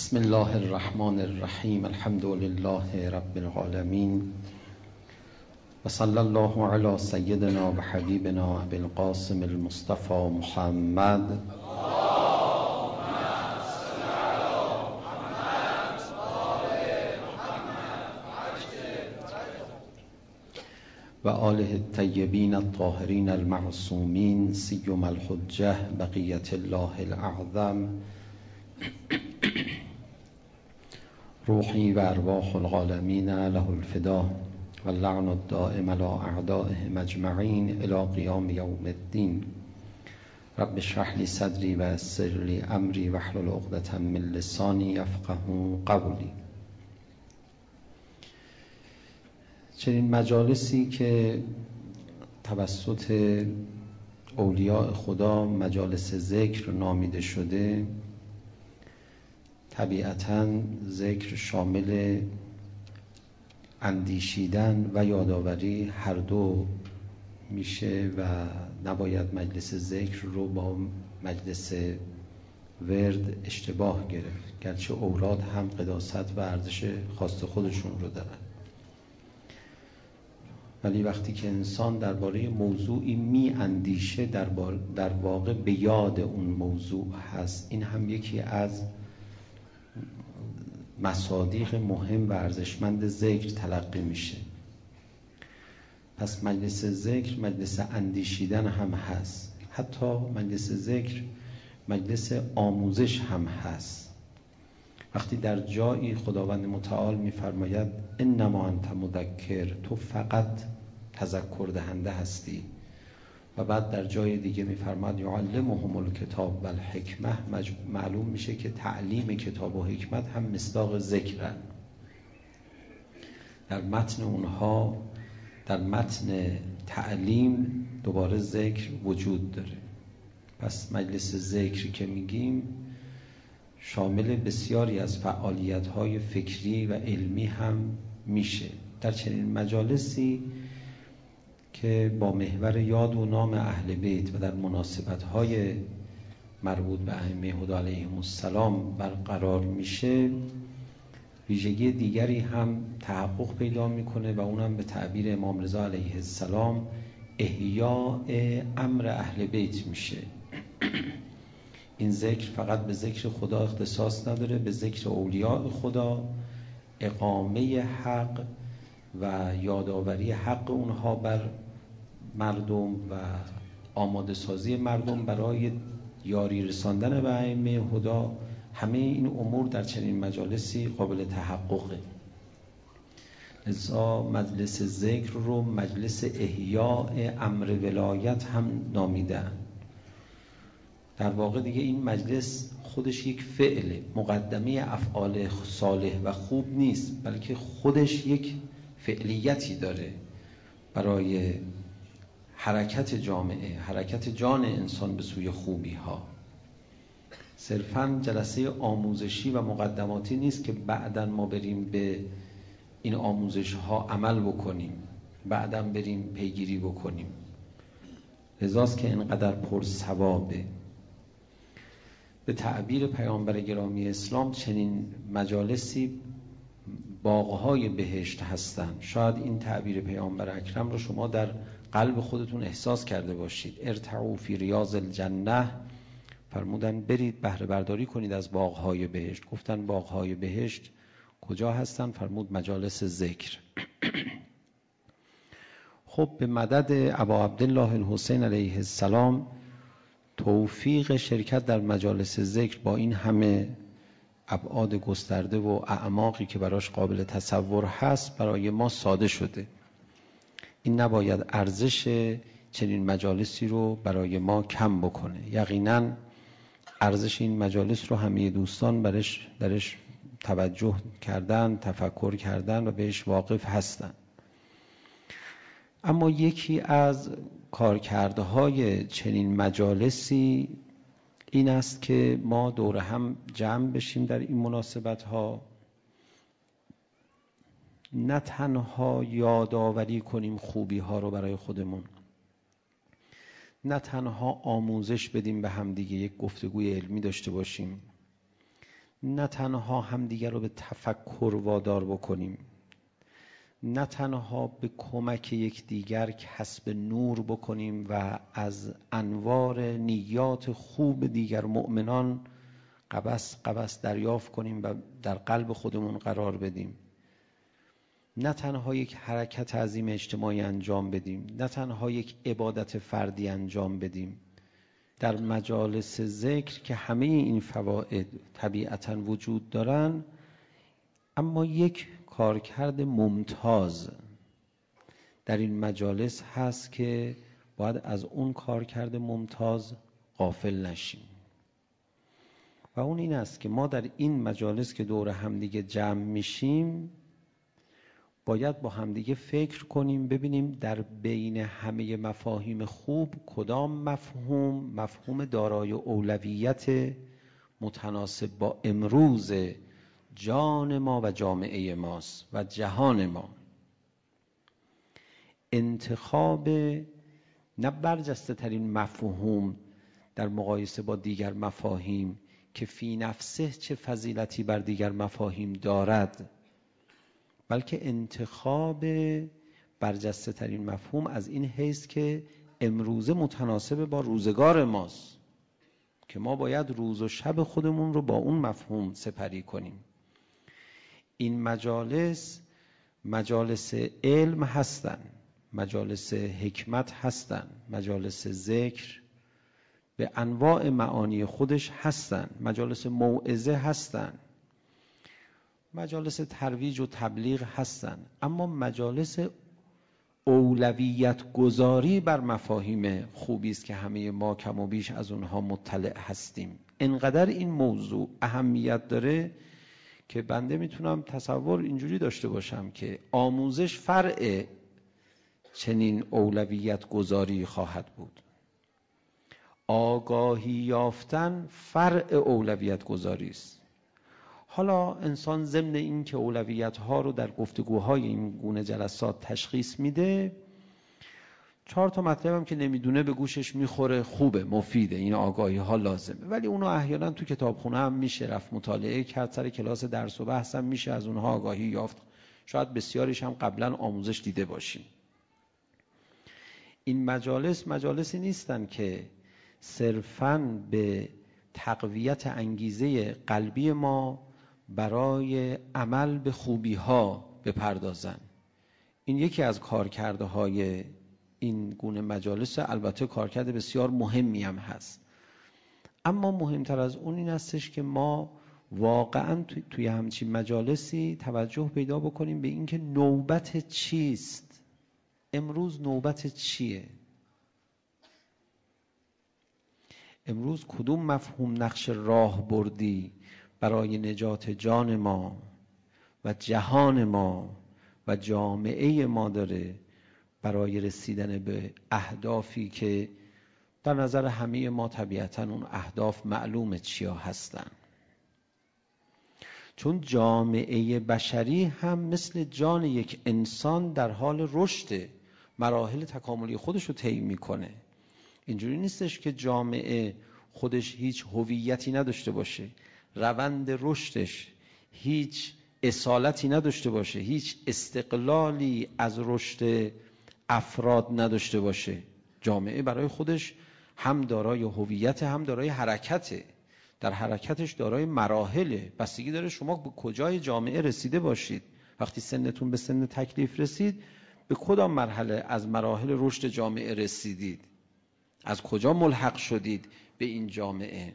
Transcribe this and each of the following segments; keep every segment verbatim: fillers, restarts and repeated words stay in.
بسم الله الرحمن الرحیم. الحمد لله رب العالمین و صلی الله علی سیدنا و حبیبنا ابی القاسم المصطفى محمد و آله الطیبین الطاهرین المعصومین سیما الحجة بقیة الله الاعظم روحی و ارواح العالمین له الفدا و اللعن الدائم علی اعدائهم اجمعین الی قیام یوم الدین. رب اشرح لی صدری و یسر لی امری واحلل عقدة من لسانی یفقهوا قولی. چنین مجالسی که توسط اولیاء خدا مجالس ذکر نامیده شده، طبیعتاً ذکر شامل اندیشیدن و یادآوری هر دو میشه و نباید مجلس ذکر رو با مجلس ورد اشتباه گرفت، گرچه اوراد هم قداست و ارزش خاص خودشون رو دارن، ولی وقتی که انسان درباره موضوعی می اندیشه در, در واقع به یاد اون موضوع هست. این هم یکی از مصادیق مهم و ارزشمند ذکر تلقی میشه. پس مجلس ذکر مجلس اندیشیدن هم هست، حتی مجلس ذکر مجلس آموزش هم هست. وقتی در جایی خداوند متعال میفرماید انما انت مذکر، تو فقط تذکر دهنده هستی، و بعد در جای دیگه میفرماید یعلمهم الکتاب و الحکمه، معلوم میشه که تعلیم کتاب و حکمت هم مصداق ذکرن. در متن اونها، در متن تعلیم دوباره ذکر وجود داره. پس مجلس ذکر که میگیم شامل بسیاری از فعالیت‌های فکری و علمی هم میشه. در چنین مجالسی که با محور یاد و نام اهل بیت و در مناسبت‌های مربوط به ائمه هدی علیهم السلام برقرار میشه، ویژگی دیگری هم تحقق پیدا میکنه و اونم به تعبیر امام رضا علیه السلام احیاء امر اهل بیت میشه. این ذکر فقط به ذکر خدا اختصاص نداره، به ذکر اولیاء خدا، اقامه حق و یادآوری حق اونها بر مردم و آماده سازی مردم برای یاری رساندن به ائمه هدی، همه این امور در چنین مجالسی قابل تحققه. لذا مجلس ذکر رو مجلس احیاء امر ولایت هم نامیدن. در واقع دیگه این مجلس خودش یک فعل، مقدمه افعال صالح و خوب نیست، بلکه خودش یک فعلیتی داره برای حرکت جامعه، حرکت جان انسان به سوی خوبی ها. صرفاً جلسه آموزشی و مقدماتی نیست که بعداً ما بریم به این آموزش ها عمل بکنیم، بعداً بریم پیگیری بکنیم. لذاست که اینقدر پر ثوابه. به تعبیر پیامبر گرامی اسلام چنین مجالسی باغهای بهشت هستند. شاید این تعبیر پیامبر اکرم رو شما در قلب خودتون احساس کرده باشید. ارتعوا فی ریاض الجنه، فرمودن برید بهره برداری کنید از باغهای بهشت. گفتن باغهای بهشت کجا هستن؟ فرمود مجالس ذکر. خب به مدد ابا عبدالله الحسین علیه السلام توفیق شرکت در مجالس ذکر با این همه ابعاد گسترده و اعماقی که براش قابل تصور هست برای ما ساده شده. این نباید ارزش چنین مجالسی رو برای ما کم بکنه. یقیناً ارزش این مجالس رو همه دوستان برش درش توجه کردن، تفکر کردن و بهش واقف هستن. اما یکی از کارکردهای چنین مجالسی این است که ما دور هم جمع بشیم در این مناسبت ها، نه تنها یادآوری کنیم خوبی ها رو برای خودمون، نه تنها آموزش بدیم به هم دیگه، یک گفتگوی علمی داشته باشیم، نه تنها همدیگر رو به تفکر وادار بکنیم، نه تنها به کمک یکدیگر کسب نور بکنیم و از انوار نیات خوب دیگر مؤمنان قبس قبس دریافت کنیم و در قلب خودمون قرار بدیم، نه تنها یک حرکت عظیم اجتماعی انجام بدیم، نه تنها یک عبادت فردی انجام بدیم. در مجالس ذکر که همه این فواید طبیعتاً وجود دارن، اما یک کارکرد ممتاز در این مجالس هست که باید از اون کارکرد ممتاز غافل نشیم و اون این است که ما در این مجالس که دور همدیگه جمع میشیم باید با همدیگه فکر کنیم، ببینیم در بین همه مفاهیم خوب کدام مفهوم مفهوم دارای اولویت متناسب با امروز جان ما و جامعه ماست و جهان ما. انتخاب نه برجسته ترین مفهوم در مقایسه با دیگر مفاهیم که فی نفسه چه فضیلتی بر دیگر مفاهیم دارد، بلکه انتخاب برجسته ترین مفهوم از این حیث که امروزه متناسب با روزگار ماست که ما باید روز و شب خودمون رو با اون مفهوم سپری کنیم. این مجالس مجالس علم هستن، مجالس حکمت هستن، مجالس ذکر به انواع معانی خودش هستن، مجالس موعظه هستن، مجالس ترویج و تبلیغ هستن، اما مجالس اولویت گذاری بر مفاهیم خوبی است که همه ما کم و بیش از اونها مطلع هستیم. انقدر این موضوع اهمیت داره که بنده میتونم تصور اینجوری داشته باشم که آموزش فرع چنین اولویت گذاری خواهد بود، آگاهی یافتن فرع اولویت گذاری است. حالا انسان ضمن این که اولویت ها رو در گفتگوهای این گونه جلسات تشخیص میده، چهار تا مطلب هم که نمیدونه به گوشش میخوره، خوبه، مفیده، این آگاهی ها لازمه، ولی اونو احیانا تو کتابخونه هم میشه رفت مطالعه کرد، سر کلاس درس و بحث هم میشه از اونها آگاهی یافت، شاید بسیاریش هم قبلا آموزش دیده باشیم. این مجالس مجالسی نیستن که صرفاً به تقویت انگیزه قلبی ما برای عمل به خوبی ها بپردازن. این یکی از کارکرده های این گونه مجالس، البته کارکرد بسیار مهمی هم هست، اما مهمتر از اون این هستش که ما واقعا توی, توی همچین مجالسی توجه پیدا بکنیم به اینکه نوبت چیست، امروز نوبت چیه، امروز کدوم مفهوم نقش راه بردی برای نجات جان ما و جهان ما و جامعه ما داره برای رسیدن به اهدافی که در نظر همه ما طبیعتاً اون اهداف معلومه چیا هستن. چون جامعه بشری هم مثل جان یک انسان در حال رشد، مراحل تکاملی خودش رو طی میکنه. اینجوری نیستش که جامعه خودش هیچ هویتی نداشته باشه، روند رشدش هیچ اصالتی نداشته باشه، هیچ استقلالی از رشد افراد نداشته باشه. جامعه برای خودش هم دارای هویت هم دارای حرکته، در حرکتش دارای مراحله، بستگی داره شما به کجای جامعه رسیده باشید. وقتی سنتون به سن تکلیف رسید به کدام مرحله از مراحل رشد جامعه رسیدید، از کجا ملحق شدید به این جامعه.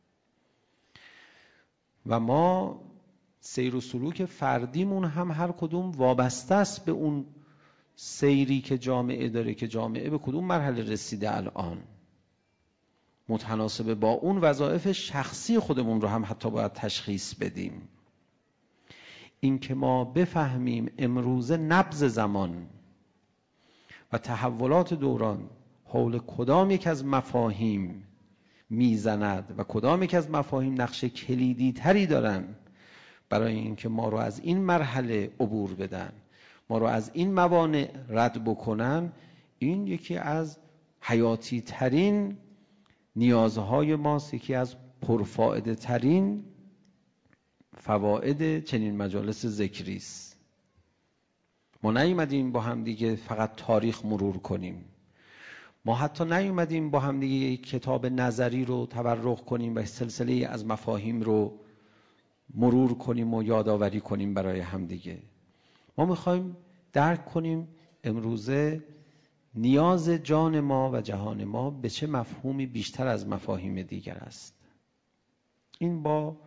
و ما سیر و سلوک فردیمون هم هر کدوم وابسته است به اون سیری که جامعه داره، که جامعه به کدوم مرحله رسیده الان، متناسب با اون وظایف شخصی خودمون رو هم حتی باید تشخیص بدیم. این که ما بفهمیم امروزه نبض زمان و تحولات دوران حول کدام یک از مفاهیم میزند و کدام یک از مفاهیم نقش کلیدی تری دارن برای اینکه ما رو از این مرحله عبور بدن، ما رو از این موانع رد بکنن، این یکی از حیاتی ترین نیازهای ماست، یکی از پرفائده ترین فواید چنین مجالس ذکری است. ما نیومدیم با هم دیگه فقط تاریخ مرور کنیم، ما حتی نیومدیم با هم دیگه یک کتاب نظری رو تبرق کنیم و سلسله از مفاهیم رو مرور کنیم و یادآوری کنیم برای هم دیگه. ما میخوایم درک کنیم امروزه نیاز جان ما و جهان ما به چه مفهومی بیشتر از مفاهیم دیگر است. این با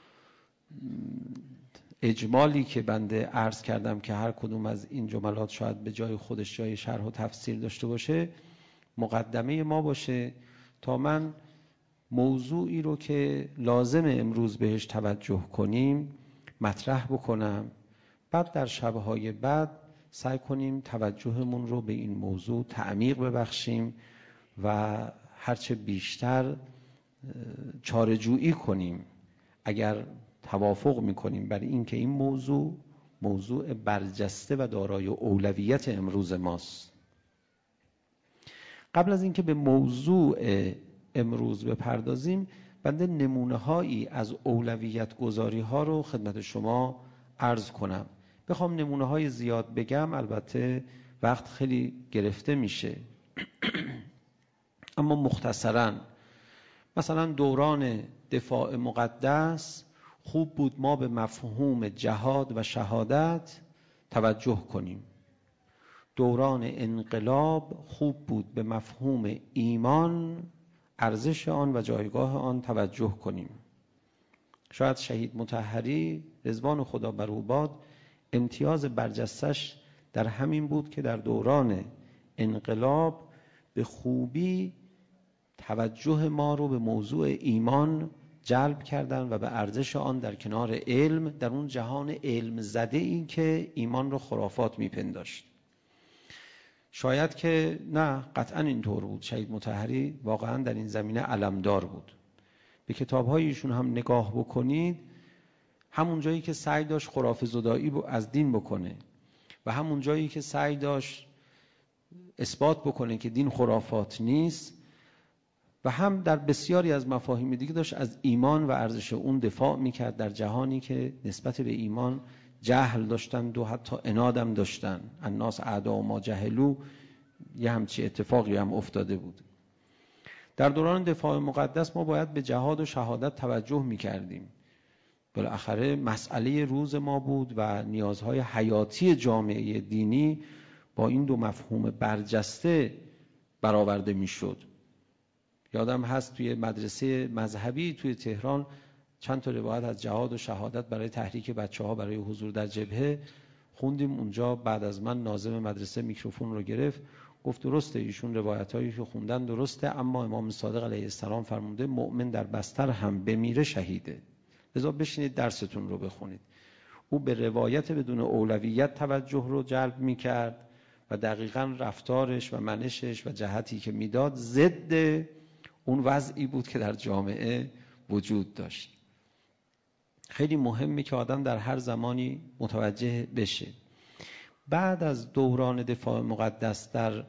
اجمالی که بنده عرض کردم که هر کدوم از این جملات شاید به جای خودش جای شرح و تفسیر داشته باشه، مقدمه ما باشه تا من موضوعی رو که لازم امروز بهش توجه کنیم مطرح بکنم. بعد در شبهای بعد سعی کنیم توجهمون رو به این موضوع تعمیق ببخشیم و هرچه بیشتر چاره‌جویی کنیم اگر توافق میکنیم بر این که این موضوع موضوع برجسته و دارای اولویت امروز ماست. قبل از اینکه به موضوع امروز بپردازیم، بنده نمونه هایی از اولویت گذاری ها رو خدمت شما عرض کنم. بخوام نمونه های زیاد بگم البته وقت خیلی گرفته میشه اما مختصراً مثلا دوران دفاع مقدس خوب بود ما به مفهوم جهاد و شهادت توجه کنیم. دوران انقلاب خوب بود به مفهوم ایمان، ارزش آن و جایگاه آن توجه کنیم. شاید شهید مطهری رضوان خدا بر او باد امتیاز برجستش در همین بود که در دوران انقلاب به خوبی توجه ما رو به موضوع ایمان جلب کردن و به ارزش آن در کنار علم، در اون جهان علم زده این که ایمان رو خرافات میپنداشت. شاید که نه، قطعا اینطور بود. شهید مطهری واقعا در این زمینه علمدار بود. به کتاب‌های ایشون هم نگاه بکنید، همون جایی که سعی داشت خرافه زدایی از دین بکنه و همون جایی که سعی داشت اثبات بکنه که دین خرافات نیست و هم در بسیاری از مفاهیم دیگه داشت از ایمان و ارزش اون دفاع میکرد در جهانی که نسبت به ایمان جهل داشتند و حتی عنادم داشتن. الناس اعداء ما جهلوا، یه همچی اتفاقی هم افتاده بود. در دوران دفاع مقدس ما باید به جهاد و شهادت توجه میکردیم. بالاخره مسئله روز ما بود و نیازهای حیاتی جامعه دینی با این دو مفهوم برجسته برآورده میشد. یادم هست توی مدرسه مذهبی توی تهران چند تا روایت از جهاد و شهادت برای تحریک بچه‌ها برای حضور در جبهه خوندیم. اونجا بعد از من ناظم مدرسه میکروفون رو گرفت، گفت درسته ایشون روایتایی که خوندن درسته، اما امام صادق علیه السلام فرموده مؤمن در بستر هم بمیره شهیده، لذا بشینید درستون رو بخونید. او به روایت بدون اولویت توجه رو جلب میکرد و دقیقاً رفتارش و منشش و جهتی که میداد ضد اون وضعی بود که در جامعه وجود داشت. خیلی مهمه که آدم در هر زمانی متوجه بشه. بعد از دوران دفاع مقدس در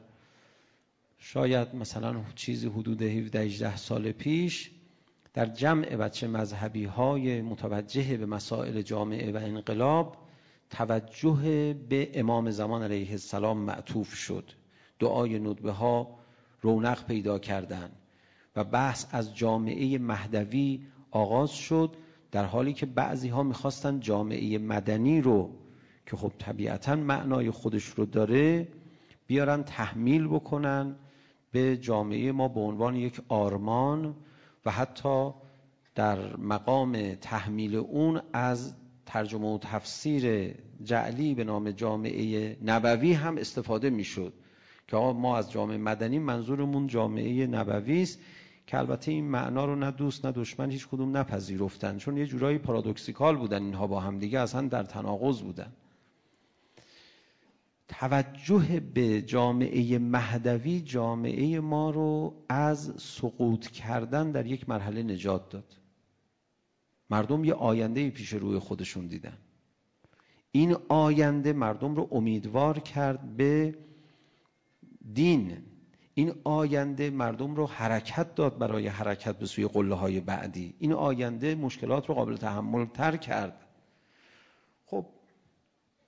شاید مثلا چیزی حدود هفده هجده سال پیش، در جمع بچه مذهبی های متوجه به مسائل جامعه و انقلاب توجه به امام زمان علیه السلام معطوف شد. دعای ندبه ها رونق پیدا کردند و بحث از جامعه مهدوی آغاز شد، در حالی که بعضی ها میخواستن جامعه مدنی رو که خب طبیعتاً معنای خودش رو داره بیارن تحمیل بکنن به جامعه ما به عنوان یک آرمان و حتی در مقام تحمیل اون از ترجمه و تفسیر جعلی به نام جامعه نبوی هم استفاده میشد که ما از جامعه مدنی منظورمون جامعه نبوی است، که البته این معنا رو نه دوست نه دشمن هیچ کدوم نپذیرفتن، چون یه جورایی پارادوکسیکال بودن اینها با هم دیگه، اصلا در تناقض بودن. توجه به جامعه مهدوی جامعه ما رو از سقوط کردن در یک مرحله نجات داد. مردم یه آینده پیش روی خودشون دیدن. این آینده مردم رو امیدوار کرد به دین. این آینده مردم رو حرکت داد برای حرکت به سوی قله های بعدی. این آینده مشکلات رو قابل تحمل تر کرد.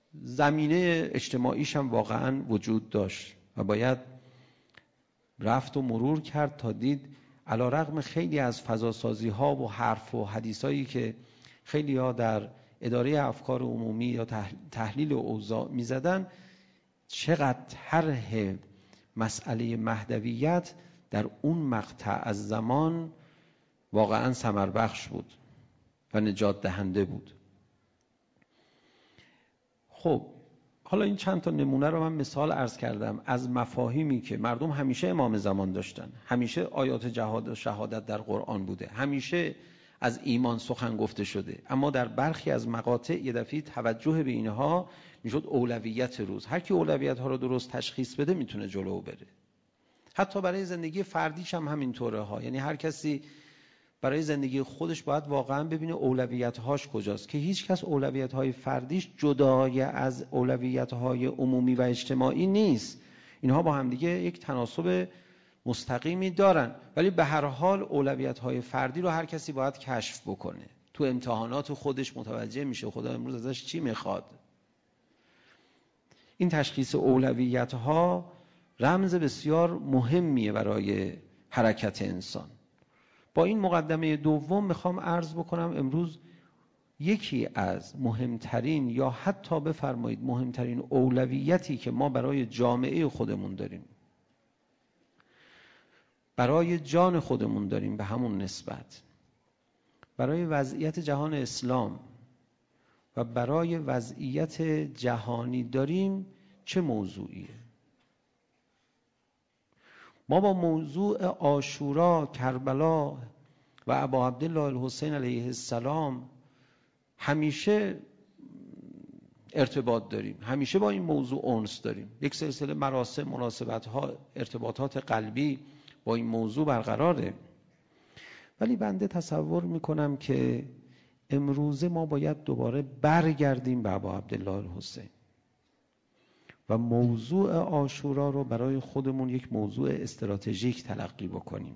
زمینه اجتماعیش هم واقعا وجود داشت و باید رفت و مرور کرد تا دید علیرغم خیلی از فضاسازی ها و حرف و حدیث هایی که خیلی ها در اداره افکار عمومی یا تحلیل اوضاع می زدن، چقدر طرح مسئله مهدویت در اون مقطع از زمان واقعا ثمر بخش بود و نجات دهنده بود. خب حالا این چند تا نمونه رو من مثال عرض کردم از مفاهیمی که مردم همیشه امام زمان داشتن، همیشه آیات جهاد و شهادت در قرآن بوده، همیشه از ایمان سخن گفته شده، اما در برخی از مقاطع یه دفعه توجه به اینها میشد اولویت روز. هر کی اولویت ها رو درست تشخیص بده میتونه جلو بره. حتی برای زندگی فردیش هم همینطوره ها، یعنی هر کسی برای زندگی خودش باید واقعا ببینه اولویت‌هاش کجاست، که هیچ کس اولویت‌های فردیش جدای از اولویت‌های عمومی و اجتماعی نیست. اینها با هم دیگه یک تناسب مستقیمی دارن، ولی به هر حال اولویت‌های فردی رو هر کسی باید کشف بکنه. تو امتحانات خودش متوجه میشه خدا امروز ازش چی میخواد. این تشخیص اولویت‌ها رمز بسیار مهمیه برای حرکت انسان. با این مقدمه دوم میخوام عرض بکنم امروز یکی از مهمترین یا حتی بفرمایید مهمترین اولویتی که ما برای جامعه خودمون داریم، برای جان خودمون داریم، به همون نسبت برای وضعیت جهان اسلام و برای وضعیت جهانی داریم چه موضوعیه؟ ما با موضوع عاشورا، کربلا و ابا عبدالله الحسین علیه السلام همیشه ارتباط داریم، همیشه با این موضوع انس داریم. یک سلسله مراسم، مناسبت‌ها، ارتباطات قلبی با این موضوع برقراره. ولی بنده تصور میکنم که امروزه ما باید دوباره برگردیم به ابا عبدالله الحسین و موضوع عاشورا رو برای خودمون یک موضوع استراتژیک تلقی بکنیم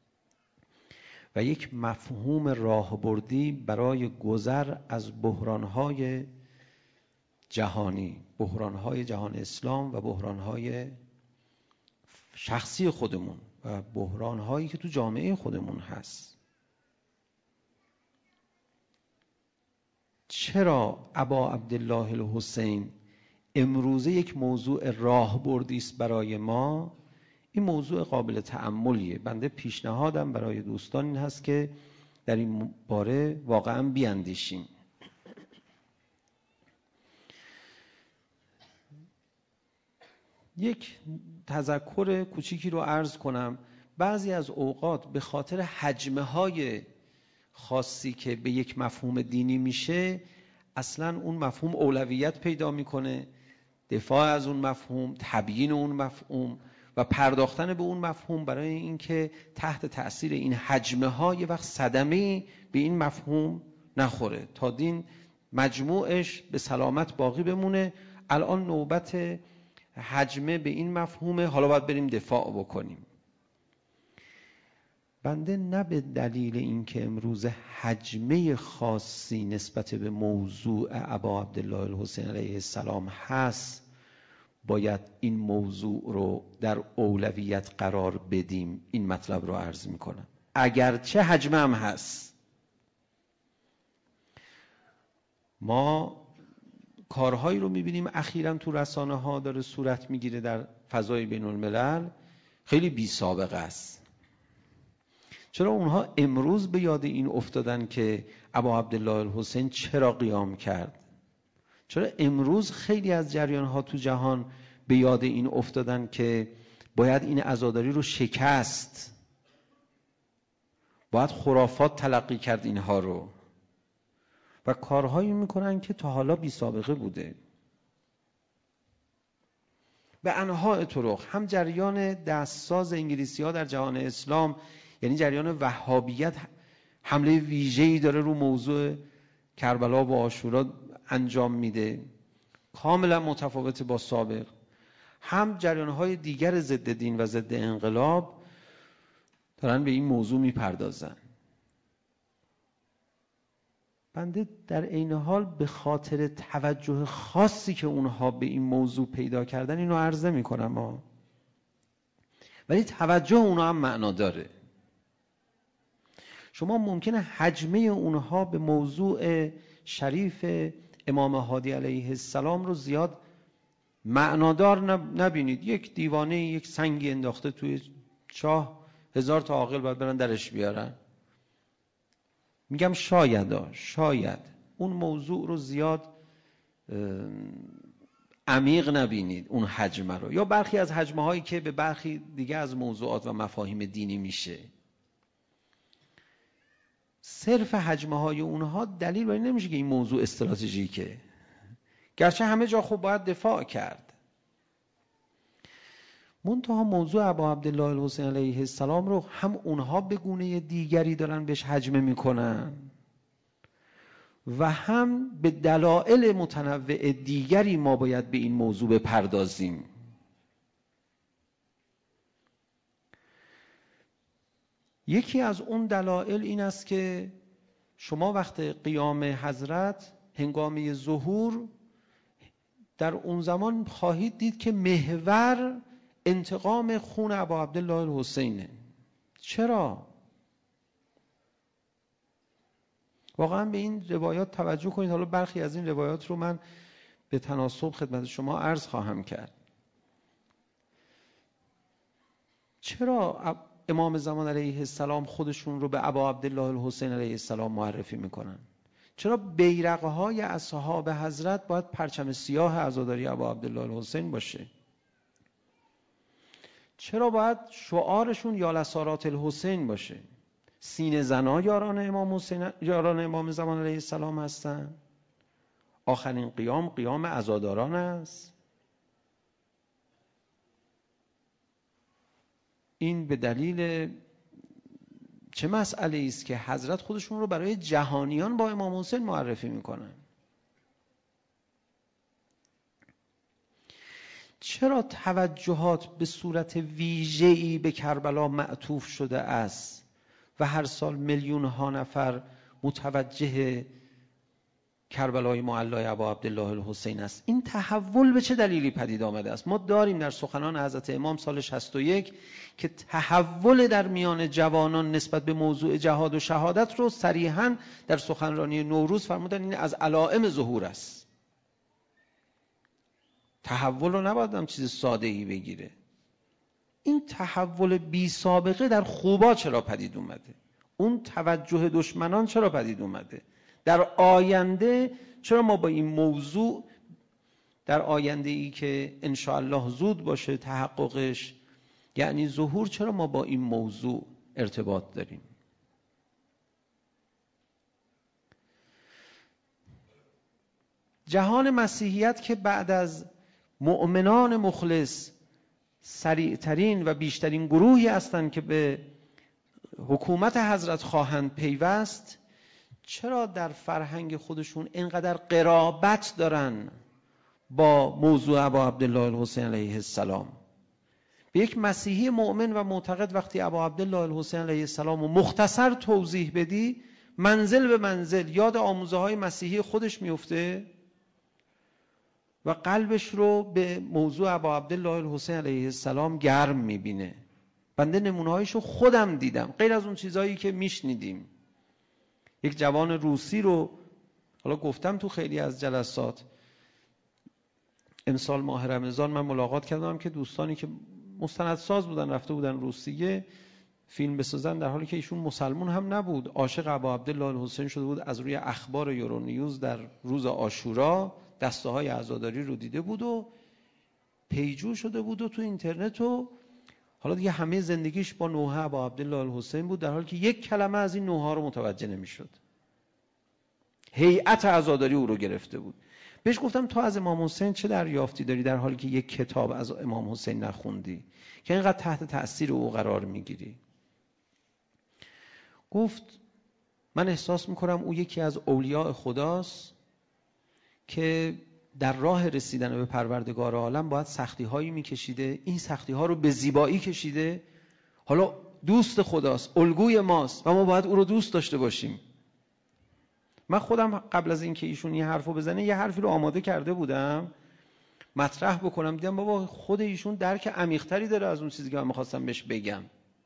و یک مفهوم راهبردی برای گذر از بحران‌های جهانی، بحران‌های جهان اسلام و بحران‌های شخصی خودمون و بحران‌هایی که تو جامعه خودمون هست. چرا ابا عبدالله الحسین امروزه یک موضوع راهبردی است برای ما؟ این موضوع قابل تأملیه. بنده پیشنهادم برای دوستان این هست که در این باره واقعا بیاندیشیم. یک تذکر کوچیکی رو عرض کنم. بعضی از اوقات به خاطر حجمهای خاصی که به یک مفهوم دینی میشه، اصلا اون مفهوم اولویت پیدا میکنه. دفاع از اون مفهوم، تبیین اون مفهوم و پرداختن به اون مفهوم برای اینکه تحت تأثیر این حجمه ها یه وقت صدمه‌ای به این مفهوم نخوره تا دین مجموعش به سلامت باقی بمونه. الان نوبت حجمه به این مفهومه، حالا باید بریم دفاع بکنیم. بنده نه به دلیل اینکه امروز حجمه خاصی نسبت به موضوع ابا عبدالله الحسین علیه السلام هست باید این موضوع رو در اولویت قرار بدیم. این مطلب رو عرض میکنم اگرچه حجمه هم هست. ما کارهایی رو میبینیم اخیراً تو رسانه ها داره صورت میگیره در فضای بین الملل، خیلی بی سابقه است. چرا اونها امروز به یاد این افتادن که ابا عبدالله الحسین چرا قیام کرد؟ چرا امروز خیلی از جریان ها تو جهان به یاد این افتادن که باید این عزاداری رو شکست، باید خرافات تلقی کرد اینها رو، و کارهایی میکنن که تا حالا بی سابقه بوده به انواع طرق. هم جریان دستساز انگلیسی ها در جهان اسلام، یعنی جریان وهابیت، حمله ویژه‌ای داره رو موضوع کربلا و عاشورا انجام میده، کاملا متفاوت با سابق. هم جریان‌های دیگر ضد دین و ضد انقلاب دارن به این موضوع میپردازن. بنده در عین حال به خاطر توجه خاصی که اونها به این موضوع پیدا کردن اینو عرض نمی‌کنم ها، ولی توجه اونها هم معنا داره. شما ممکنه حجمه اونها به موضوع شریف امام هادی علیه السلام رو زیاد معنادار نبینید. یک دیوانه یک سنگی انداخته توی چاه، هزار تا عاقل باید برن درش بیارن. میگم شاید شاید اون موضوع رو زیاد عمیق نبینید، اون حجمه رو، یا برخی از حجمه هایی که به برخی دیگه از موضوعات و مفاهیم دینی میشه. صرف حجمه های اونها دلیل بر این نمیشه که این موضوع استراتژیکه، گرچه همه جا خوب باید دفاع کرد. منتها موضوع ابا عبدالله الحسین علیه السلام رو هم اونها به گونه دیگری دارن بهش حجمه میکنن و هم به دلایل متنوع دیگری ما باید به این موضوع بپردازیم. یکی از اون دلایل این است که شما وقت قیام حضرت هنگامه ظهور در اون زمان خواهید دید که محور انتقام خون ابا عبدالله الحسینه. چرا؟ واقعا به این روایات توجه کنید. حالا برخی از این روایات رو من به تناسب خدمت شما عرض خواهم کرد. چرا امام زمان علیه السلام خودشون رو به ابا عبدالله الحسین علیه السلام معرفی میکنن؟ چرا بیرقهای اصحاب حضرت باید پرچم سیاه عزاداری ابا عبدالله الحسین باشه؟ چرا باید شعارشون یا لسارات الحسین باشه؟ سینه زنا یاران امام حسین، یاران امام زمان علیه السلام هستن. آخرین قیام قیام عزاداران است. این به دلیل چه مسئله است که حضرت خودشون رو برای جهانیان با امام حسین معرفی میکنن؟ چرا توجهات به صورت ویژه‌ای به کربلا معطوف شده است و هر سال میلیون ها نفر متوجه کربلای معلی ابا عبدالله الحسین است؟ این تحول به چه دلیلی پدید آمده است؟ ما داریم در سخنان حضرت امام سال شصت و یک که تحول در میان جوانان نسبت به موضوع جهاد و شهادت رو صریحاً در سخنرانی نوروز فرمودن این از علائم ظهور است. تحول رو نباید هم چیز ساده ای بگیره. این تحول بی سابقه در خوبا چرا پدید اومده؟ اون توجه دشمنان چرا پدید اومده؟ در آینده چرا ما با این موضوع در آینده ای که انشاءالله زود باشه تحققش، یعنی ظهور، چرا ما با این موضوع ارتباط داریم؟ جهان مسیحیت که بعد از مؤمنان مخلص سریعترین و بیشترین گروهی هستند که به حکومت حضرت خواهند پیوست، چرا در فرهنگ خودشون اینقدر قرابت دارن با موضوع ابا عبدالله الحسین علیه السلام؟ به یک مسیحی مؤمن و معتقد وقتی ابا عبدالله الحسین علیه السلام رو مختصر توضیح بدی، منزل به منزل یاد آموزه های مسیحی خودش میفته و قلبش رو به موضوع ابا عبدالله الحسین علیه السلام گرم میبینه. بنده نمونه‌هایشو خودم دیدم، غیر از اون چیزهایی که میشنیدیم. یک جوان روسی رو حالا گفتم تو خیلی از جلسات، امسال ماه رمضان من ملاقات کردم که دوستانی که مستندساز بودن رفته بودن روسیه فیلم بسازن، در حالی که ایشون مسلمون هم نبود، عاشق ابا عبدالله الحسین شده بود. از روی اخبار یورونیوز در روز عاشورا دسته های عزاداری رو دیده بود و پیجو شده بود و تو اینترنت و حالا دیگه همه زندگیش با نوحه ابا عبدالله الحسین بود، در حالی که یک کلمه از این نوحه رو متوجه نمیشد. هیئت عزاداری او رو گرفته بود. بهش گفتم تو از امام حسین چه دریافتی داری در حالی که یک کتاب از امام حسین نخوندی که اینقدر تحت تأثیر او قرار میگیری؟ گفت من احساس میکنم او یکی از اولیاء خداست که در راه رسیدن به پروردگار عالم باید سختی هایی میکشیده، این سختی ها رو به زیبایی کشیده، حالا دوست خداست، الگوی ماست و ما باید او رو دوست داشته باشیم. من خودم قبل از اینکه ایشون یه حرفو بزنه یه حرفی رو آماده کرده بودم مطرح بکنم، دیدم بابا خود ایشون درک عمیق‌تری داره از اون چیزی که من می‌خواستم بهش بگم.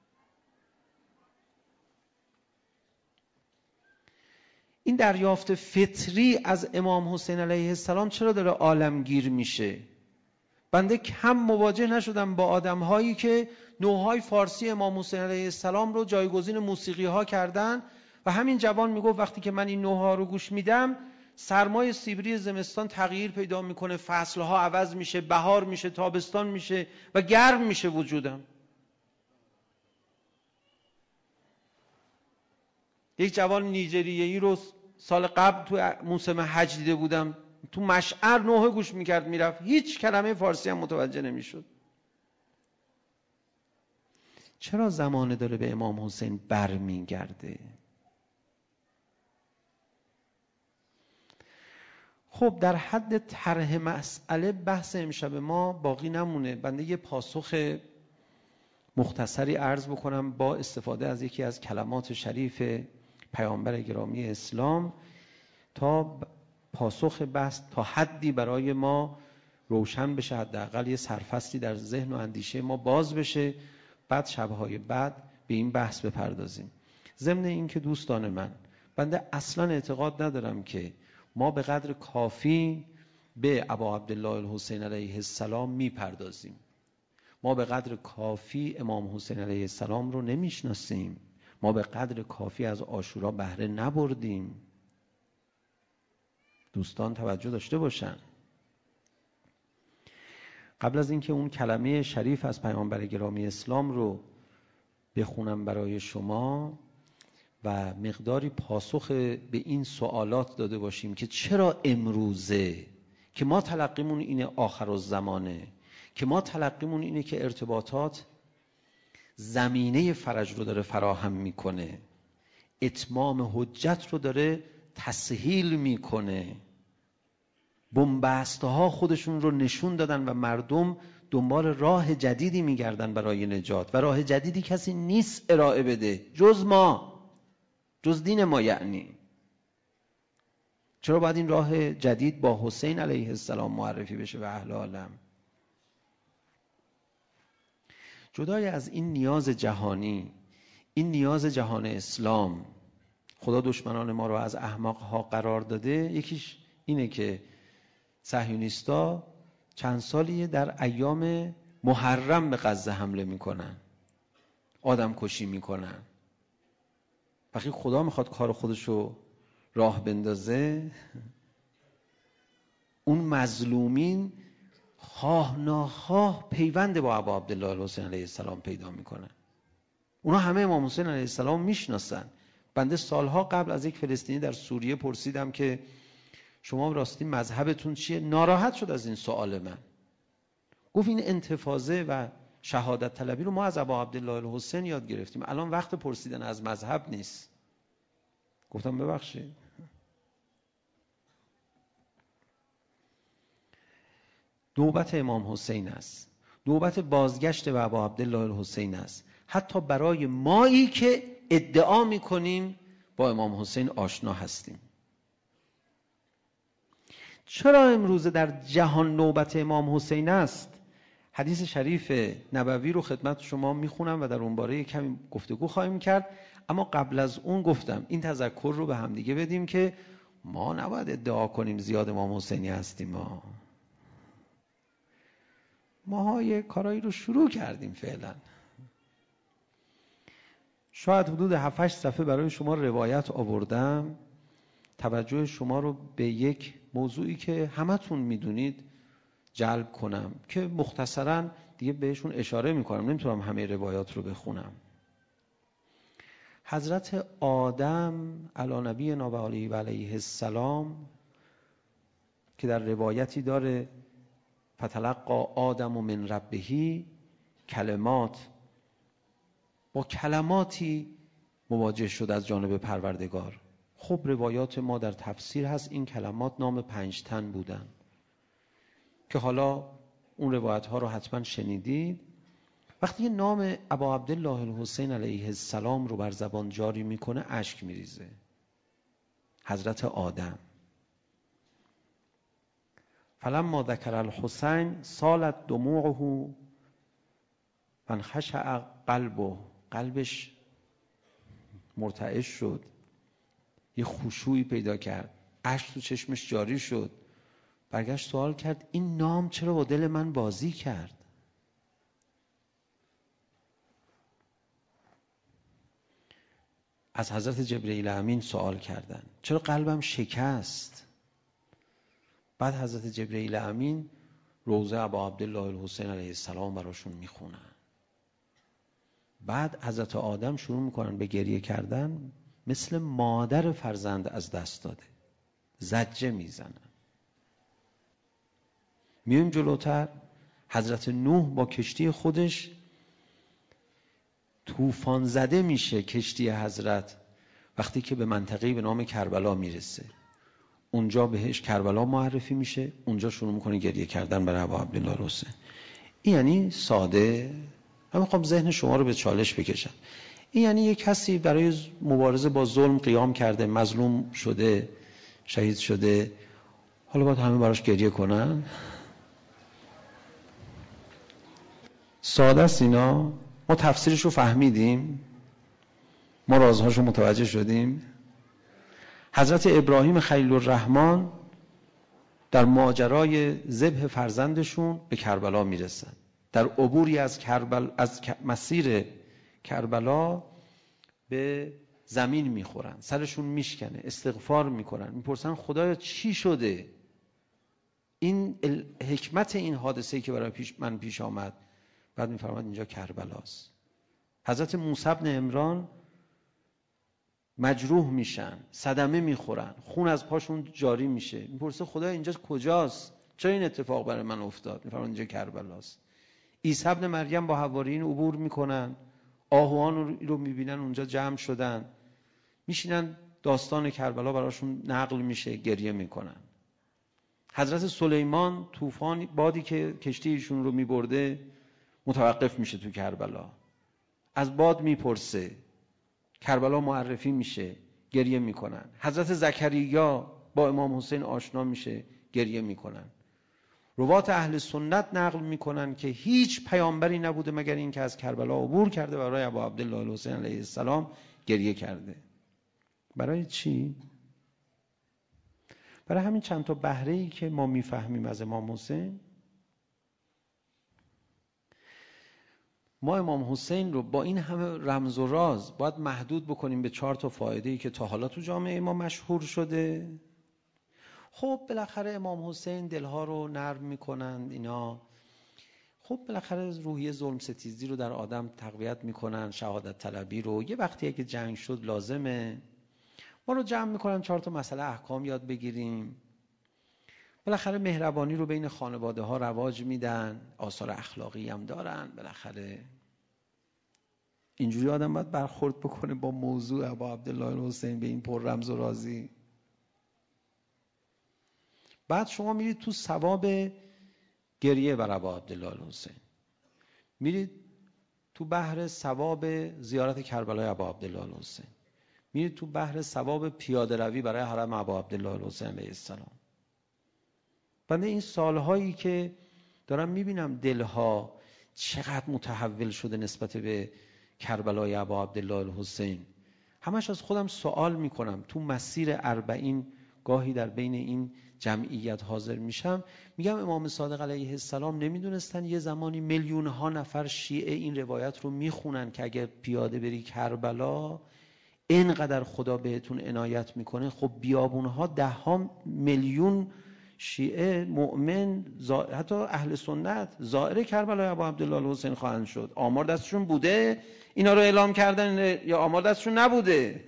این دریافت فطری از امام حسین علیه السلام چرا داره عالمگیر میشه؟ بنده کم مواجه نشدم با آدم‌هایی که نوهای فارسی امام حسین علیه السلام رو جایگزین موسیقی ها کردن و همین جوان میگفت وقتی که من این نوها رو گوش میدم سرمای سیبری زمستان تغییر پیدا میکنه، فصلها عوض میشه، بهار میشه، تابستان میشه و گرم میشه وجودم. یک جوان نیجریه‌ای رو سال قبل تو موسم حج دیده بودم، تو مشعر نوحه گوش میکرد میرفت، هیچ کلمه فارسی هم متوجه نمیشد. چرا زمانه داره به امام حسین برمیگرده؟ خب در حد طرح مسئله بحث امشب ما باقی نمونه. بنده یه پاسخ مختصری عرض بکنم با استفاده از یکی از کلمات شریف پیامبر گرامی اسلام تا پاسخ بحث تا حدی برای ما روشن بشه، حداقل یه سرفصلی در ذهن و اندیشه ما باز بشه، بعد شبهای بعد به این بحث بپردازیم. ضمن این که دوستان من، بنده اصلا اعتقاد ندارم که ما به قدر کافی به ابا عبدالله الحسین علیه السلام میپردازیم. ما به قدر کافی امام حسین علیه السلام رو نمیشناسیم. ما به قدر کافی از عاشورا بهره نبردیم. دوستان توجه داشته باشن. قبل از اینکه اون کلمه شریف از پیامبر گرامی اسلام رو بخونم برای شما و مقداری پاسخ به این سوالات داده باشیم که چرا امروزه که ما تلقیمون اینه آخر الزمانه، که ما تلقیمون اینه که ارتباطات زمینه فرج رو داره فراهم میکنه، اتمام حجت رو داره تسهیل میکنه، بنبسته ها خودشون رو نشون دادن و مردم دنبال راه جدیدی میگردن برای نجات و راه جدیدی کسی نیست ارائه بده جز ما، جز دین ما. یعنی چرا باید این راه جدید با حسین علیه السلام معرفی بشه به اهل عالم؟ جدای از این نیاز جهانی، این نیاز جهان اسلام، خدا دشمنان ما رو از احمق ها قرار داده. یکیش اینه که صهیونیستا چند سالیه در ایام محرم به غزه حمله میکنن، آدم کشی میکنن. وقتی خدا میخواد کار خودشو راه بندازه، اون مظلومین خواه ناخواه پیوند با ابا عبدالله الحسین علیه السلام پیدا میکنن. اونا همه امام حسین علیه السلام میشناسن. بنده سالها قبل از یک فلسطینی در سوریه پرسیدم که شما راستی مذهبتون چیه؟ ناراحت شد از این سوال من. گفت این انتفاضه و شهادت طلبی رو ما از ابا عبدالله الحسین یاد گرفتیم، الان وقت پرسیدن از مذهب نیست. گفتم ببخشید. نوبت امام حسین است، نوبت بازگشت به ابا عبدالله الحسین است، حتی برای مایی که ادعا میکنیم با امام حسین آشنا هستیم. چرا امروز در جهان نوبت امام حسین است؟ حدیث شریف نبوی رو خدمت شما میخونم و در اون باره کمی گفتگو خواهیم کرد، اما قبل از اون گفتم این تذکر رو به هم دیگه بدیم که ما نباید ادعا کنیم زیاد امام حسینی هستیم. ما ما یه کارایی رو شروع کردیم فعلا. شاید حدود هفت هشت صفحه برای شما روایت آوردم، توجه شما رو به یک موضوعی که همتون میدونید جلب کنم که مختصراً دیگه بهشون اشاره میکنم، نمیتونم همه روایات رو بخونم. حضرت آدم علی نبینا و علیه و علیه السلام که در روایتی داره فتلقی آدم من ربه کلمات، با کلماتی مواجه شد از جانب پروردگار. خب روایات ما در تفسیر هست این کلمات نام پنج تن بودن که حالا اون روایت ها رو حتما شنیدید. وقتی نام ابا عبدالله الحسین علیه السلام رو بر زبان جاری میکنه اشک میریزه. حضرت آدم. فلما ذکر الحسین سالت دموعه فانخشع قلبه، قلبش مرتعش شد، یه خشوعی پیدا کرد، اشک تو چشمش جاری شد، برگشت سوال کرد این نام چرا با دل من بازی کرد؟ از حضرت جبرئیل امین سوال کردن چرا قلبم شکست؟ بعد حضرت جبرئیل امین روضه ابا عبدالله الحسین علیه السلام براشون میخونن. بعد حضرت آدم شروع میکنن به گریه کردن، مثل مادر فرزند از دست داده زجه میزنن. میایم جلوتر، حضرت نوح با کشتی خودش طوفان زده میشه. کشتی حضرت وقتی که به منطقه‌ای به نام کربلا میرسه، اونجا بهش کربلا معرفی میشه، اونجا شروع میکنه گریه کردن برای ابا عبدالله الحسین. این یعنی ساده، من میخوام ذهن شما رو به چالش بکشم. این یعنی یک کسی برای مبارزه با ظلم قیام کرده، مظلوم شده، شهید شده، حالا باید همه براش گریه کنن؟ ساده است اینا. ما تفسیرش رو فهمیدیم، ما رازهاش رو متوجه شدیم. حضرت ابراهیم خلیل الرحمن در ماجرای ذبح فرزندشون به کربلا میرسن، در عبوری از کربل از مسیر کربلا به زمین میخورن، سرشون میشکنه، استغفار میکنن، میپرسن خدایا چی شده؟ این حکمت این حادثه‌ای که برای پیش من پیش آمد. بعد میفرماد اینجا کربلاست. حضرت موسی بن عمران مجروح میشن، صدمه میخورن، خون از پاشون جاری میشه، میپرسه خدا اینجا کجاست؟ چرا این اتفاق برای من افتاد؟ میفرماد اینجا کربلاست. عیسی ابن مریم با حواریین عبور میکنن، آهوان رو میبینن اونجا جمع شدن، میشینن داستان کربلا براشون نقل میشه، گریه میکنن. حضرت سلیمان طوفان بادی که کشتی ایشون رو میبرده متوقف میشه تو کربلا، از باد میپرسه، کربلا معرفی میشه، گریه میکنن. حضرت زکریا با امام حسین آشنا میشه، گریه میکنن. روات اهل سنت نقل میکنن که هیچ پیامبری نبوده مگر این که از کربلا عبور کرده، برای ابا عبدالله الحسین علیه السلام گریه کرده. برای چی؟ برای همین چند تا بهره‌ای که ما میفهمیم از امام حسین. ما امام حسین رو با این همه رمز و راز باید محدود بکنیم به چهار تا فایده‌ای که تا حالا تو جامعه ما مشهور شده. خب بالاخره امام حسین دلها رو نرم میکنن اینا، خب بالاخره روحیه ظلم ستیزی رو در آدم تقویت میکنن، شهادت طلبی رو یه وقتی که جنگ شد لازمه، ما رو جمع میکنن چهار تا مسئله احکام یاد بگیریم. بالاخره مهربانی رو بین خانواده ها رواج میدن، آثار اخلاقی هم دارن. بالاخره اینجوری آدم باید برخورد بکنه با موضوع ابا عبدالله الحسین به این پر رمز و رازی. بعد شما میرید تو ثواب گریه بر ابا عبدالله الحسین، میرید تو بحر ثواب زیارت کربلای ابا عبدالله الحسین، میرید تو بحر ثواب پیاده روی برای حرم ابا عبدالله الحسین علیه السلام. بنده این سالهایی که دارم میبینم دلها چقدر متحول شده نسبت به کربلای ابا عبدالله الحسین، همش از خودم سوال میکنم. تو مسیر اربعین گاهی در بین این جمعیت حاضر میشم، میگم امام صادق علیه السلام نمیدونستن یه زمانی میلیون ها نفر شیعه این روایت رو میخونن که اگر پیاده بری کربلا اینقدر خدا بهتون عنایت میکنه؟ خب بیابونها ده ها میلیون شیعه مؤمن حتی اهل سنت زائر کربلای ابا عبدالله الحسین خواهند شد. آمار دستشون بوده اینا رو اعلام کردن یا آمار دستشون نبوده؟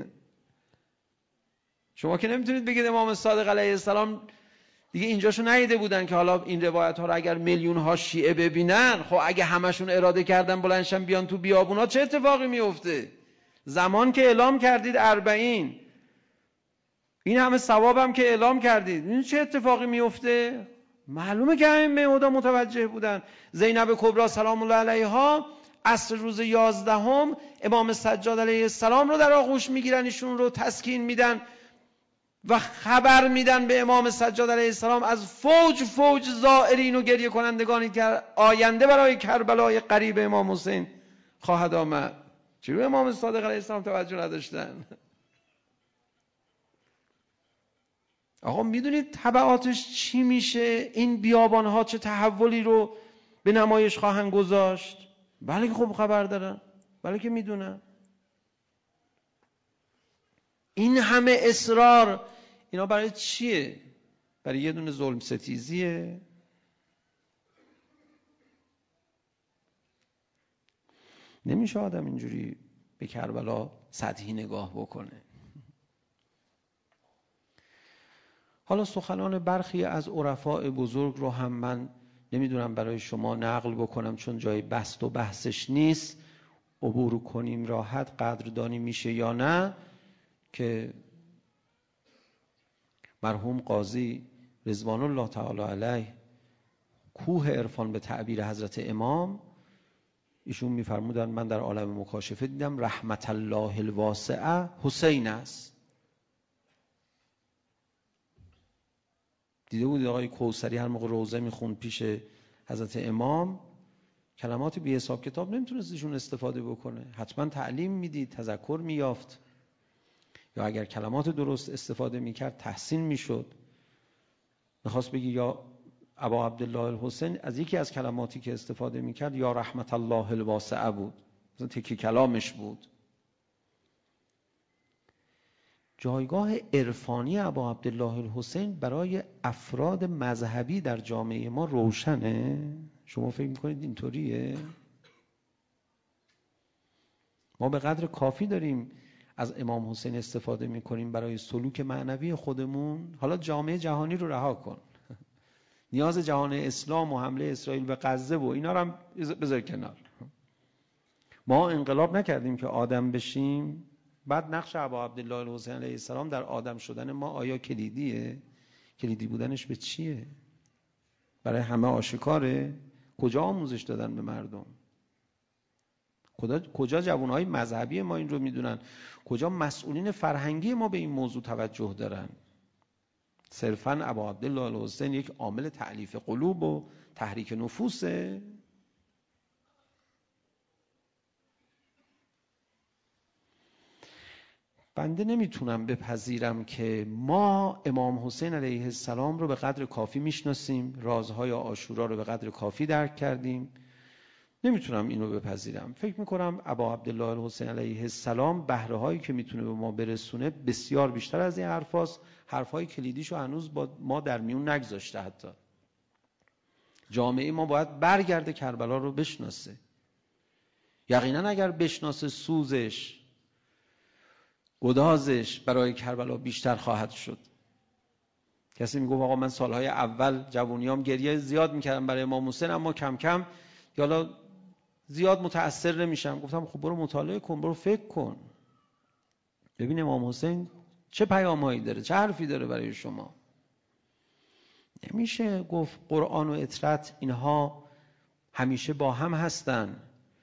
شما که نمیتونید بگید امام صادق علیه السلام دیگه اینجاشو ندیده بودن که حالا این روایت ها رو اگر میلیون ها شیعه ببینن، خب اگه همشون اراده کردن بلندشن بیان تو بیابونا چه اتفاقی میفته؟ زمان که اعلام کردید اربعین، این همه ثوابم که اعلام کردید، این چه اتفاقی میفته؟ معلومه که همین موعدا متوجه بودن. زینب کبرا سلام الله علیها عصر روز یازدهم امام سجاد علیه السلام رو در آغوش میگیرن، ایشون رو تسکین میدن، و خبر میدن به امام سجاد علیه السلام از فوج فوج زائرین و گریه کنندگانی که آینده برای کربلای قریب امام حسین خواهد آمد. چرا امام صادق علیه السلام توجه نداشتن؟ آقا میدونید تبعاتش چی میشه؟ این بیابانها چه تحولی رو به نمایش خواهند گذاشت؟ بله که خوب خبر دارن، بله که میدونن. این همه اصرار اینا برای چیه؟ برای یه دونه ظلم ستیزیه؟ نمیشه آدم اینجوری به کربلا سطحی نگاه بکنه. حالا سخنان برخی از عرفاء بزرگ رو هم من نمیدونم برای شما نقل بکنم، چون جای بست و بحثش نیست، عبور کنیم راحت قدردانی میشه یا نه، که مرحوم قاضی رضوان الله تعالی علیه کوه عرفان به تعبیر حضرت امام، ایشون میفرمودن من در عالم مکاشفه دیدم رحمت الله الواسعه حسین است. دیده بود آقای کوثری هر موقع روزه میخوند پیش حضرت امام کلمات بی حساب کتاب نمیتونست ایشون استفاده بکنه، حتما تعلیم میدید، تذکر میافت، یا اگر کلمات درست استفاده میکرد تحسین میشد. میخواست بگی یا ابا عبدالله الحسین، از یکی از کلماتی که استفاده میکرد یا رحمت الله الواسعه بود، مثلا تکی کلامش بود. جایگاه عرفانی ابا عبدالله الحسین برای افراد مذهبی در جامعه ما روشنه. شما فکر میکنید اینطوریه؟ ما به قدر کافی داریم از امام حسین استفاده میکنیم برای سلوک معنوی خودمون. حالا جامعه جهانی رو رها کن، نیاز جهان اسلام و حمله اسرائیل به غزه و اینا رو هم بذار کنار. ما انقلاب نکردیم که آدم بشیم. بعد نقش ابا عبدالله الحسین علیه السلام در آدم شدن ما آیا کلیدیه؟ کلیدی بودنش به چیه؟ برای همه آشکاره؟ کجا آموزش دادن به مردم؟ کجا جوانهای مذهبی ما این رو میدونن؟ کجا مسئولین فرهنگی ما به این موضوع توجه دارن؟ صرفاً ابا عبدالله الحسین یک عامل تألیف قلوب و تحریک نفوسه؟ بنده نمیتونم بپذیرم که ما امام حسین علیه السلام رو به قدر کافی میشناسیم، رازهای عاشورا رو به قدر کافی درک کردیم. نمیتونم اینو بپذیرم. فکر میکنم ابا عبدالله الحسین علیه السلام بهره هایی که میتونه به ما برسونه بسیار بیشتر از این حرفاست. حرفهای کلیدیشو هنوز با ما در میون نگذاشته. حتی جامعه ما باید برگرده کربلا رو بشناسه. یقینا اگر بشناسه سوزش گدازش برای کربلا بیشتر خواهد شد. کسی میگه آقا من سالهای اول جوونیام گریه زیاد میکردم برای امام حسین، اما کم کم یالا زیاد متأثر نمیشم. گفتم خب برو مطالعه کن، برو فکر کن، ببین امام حسین چه پیامهایی داره، چه حرفی داره برای شما. نمیشه گفت قرآن و اطرت اینها همیشه با هم هستن.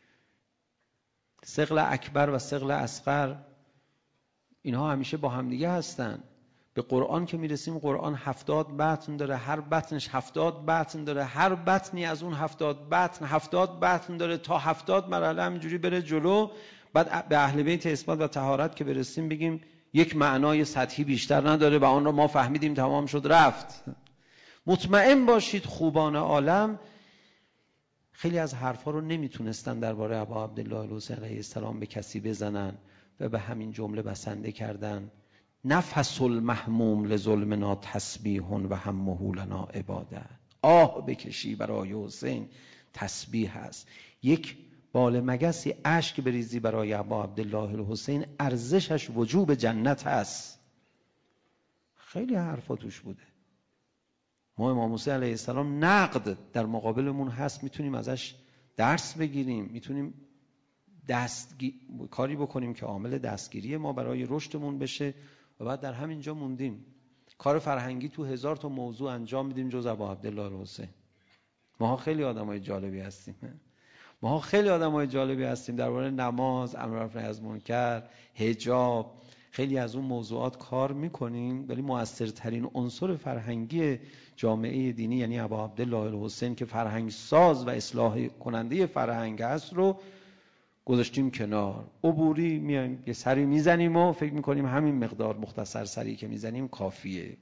ثقل اکبر و ثقل اصغر اینها همیشه با هم دیگه هستن. به قرآن که میرسیم قرآن هفتاد بطن داره، هر بطنش هفتاد بطن داره، هر بطنی از اون هفتاد بطن هفتاد بطن داره، تا هفتاد مرحله همینجوری بره جلو. بعد به اهل بیت اثبات و طهارت که برسیم بگیم یک معنای سطحی بیشتر نداره و آن را ما فهمیدیم تمام شد رفت. مطمئن باشید خوبان عالم خیلی از حرفا رو نمیتونستن درباره ابا عبدالله الحسین علیه السلام به کسی بزنن و به همین جمله بسنده کردن: نفس المحموم لظلمنا تسبیح و همه لنا عباده. آه بکشی برای حسین تسبیح است. یک بال مگسی اشک بریزی برای ابا عبدالله الحسین ارزشش وجوب جنت است. خیلی حرفا توش بوده. ما امام حسین علیه السلام نقد در مقابلمون هست، میتونیم ازش درس بگیریم، میتونیم دستگی... کاری بکنیم که عامل دستگیری ما برای رشدمون بشه و بعد در همین جا موندیم. کار فرهنگی تو هزار تا موضوع انجام میدیم جز ابا عبدالله الحسین. ما خیلی آدمای جالبی هستیم. ما خیلی آدمای جالبی هستیم درباره نماز، امر بالمعروف و نهی از منکر، حجاب. خیلی از اون موضوعات کار میکنیم، ولی مؤثرترین عنصر فرهنگی جامعه دینی یعنی ابا عبدالله الحسین که فرهنگ ساز و اصلاح کننده فرهنگ است رو گذاشتیم کنار. عبوری میایم یه سری میزنیم و فکر میکنیم همین مقدار مختصر سری که میزنیم کافیه.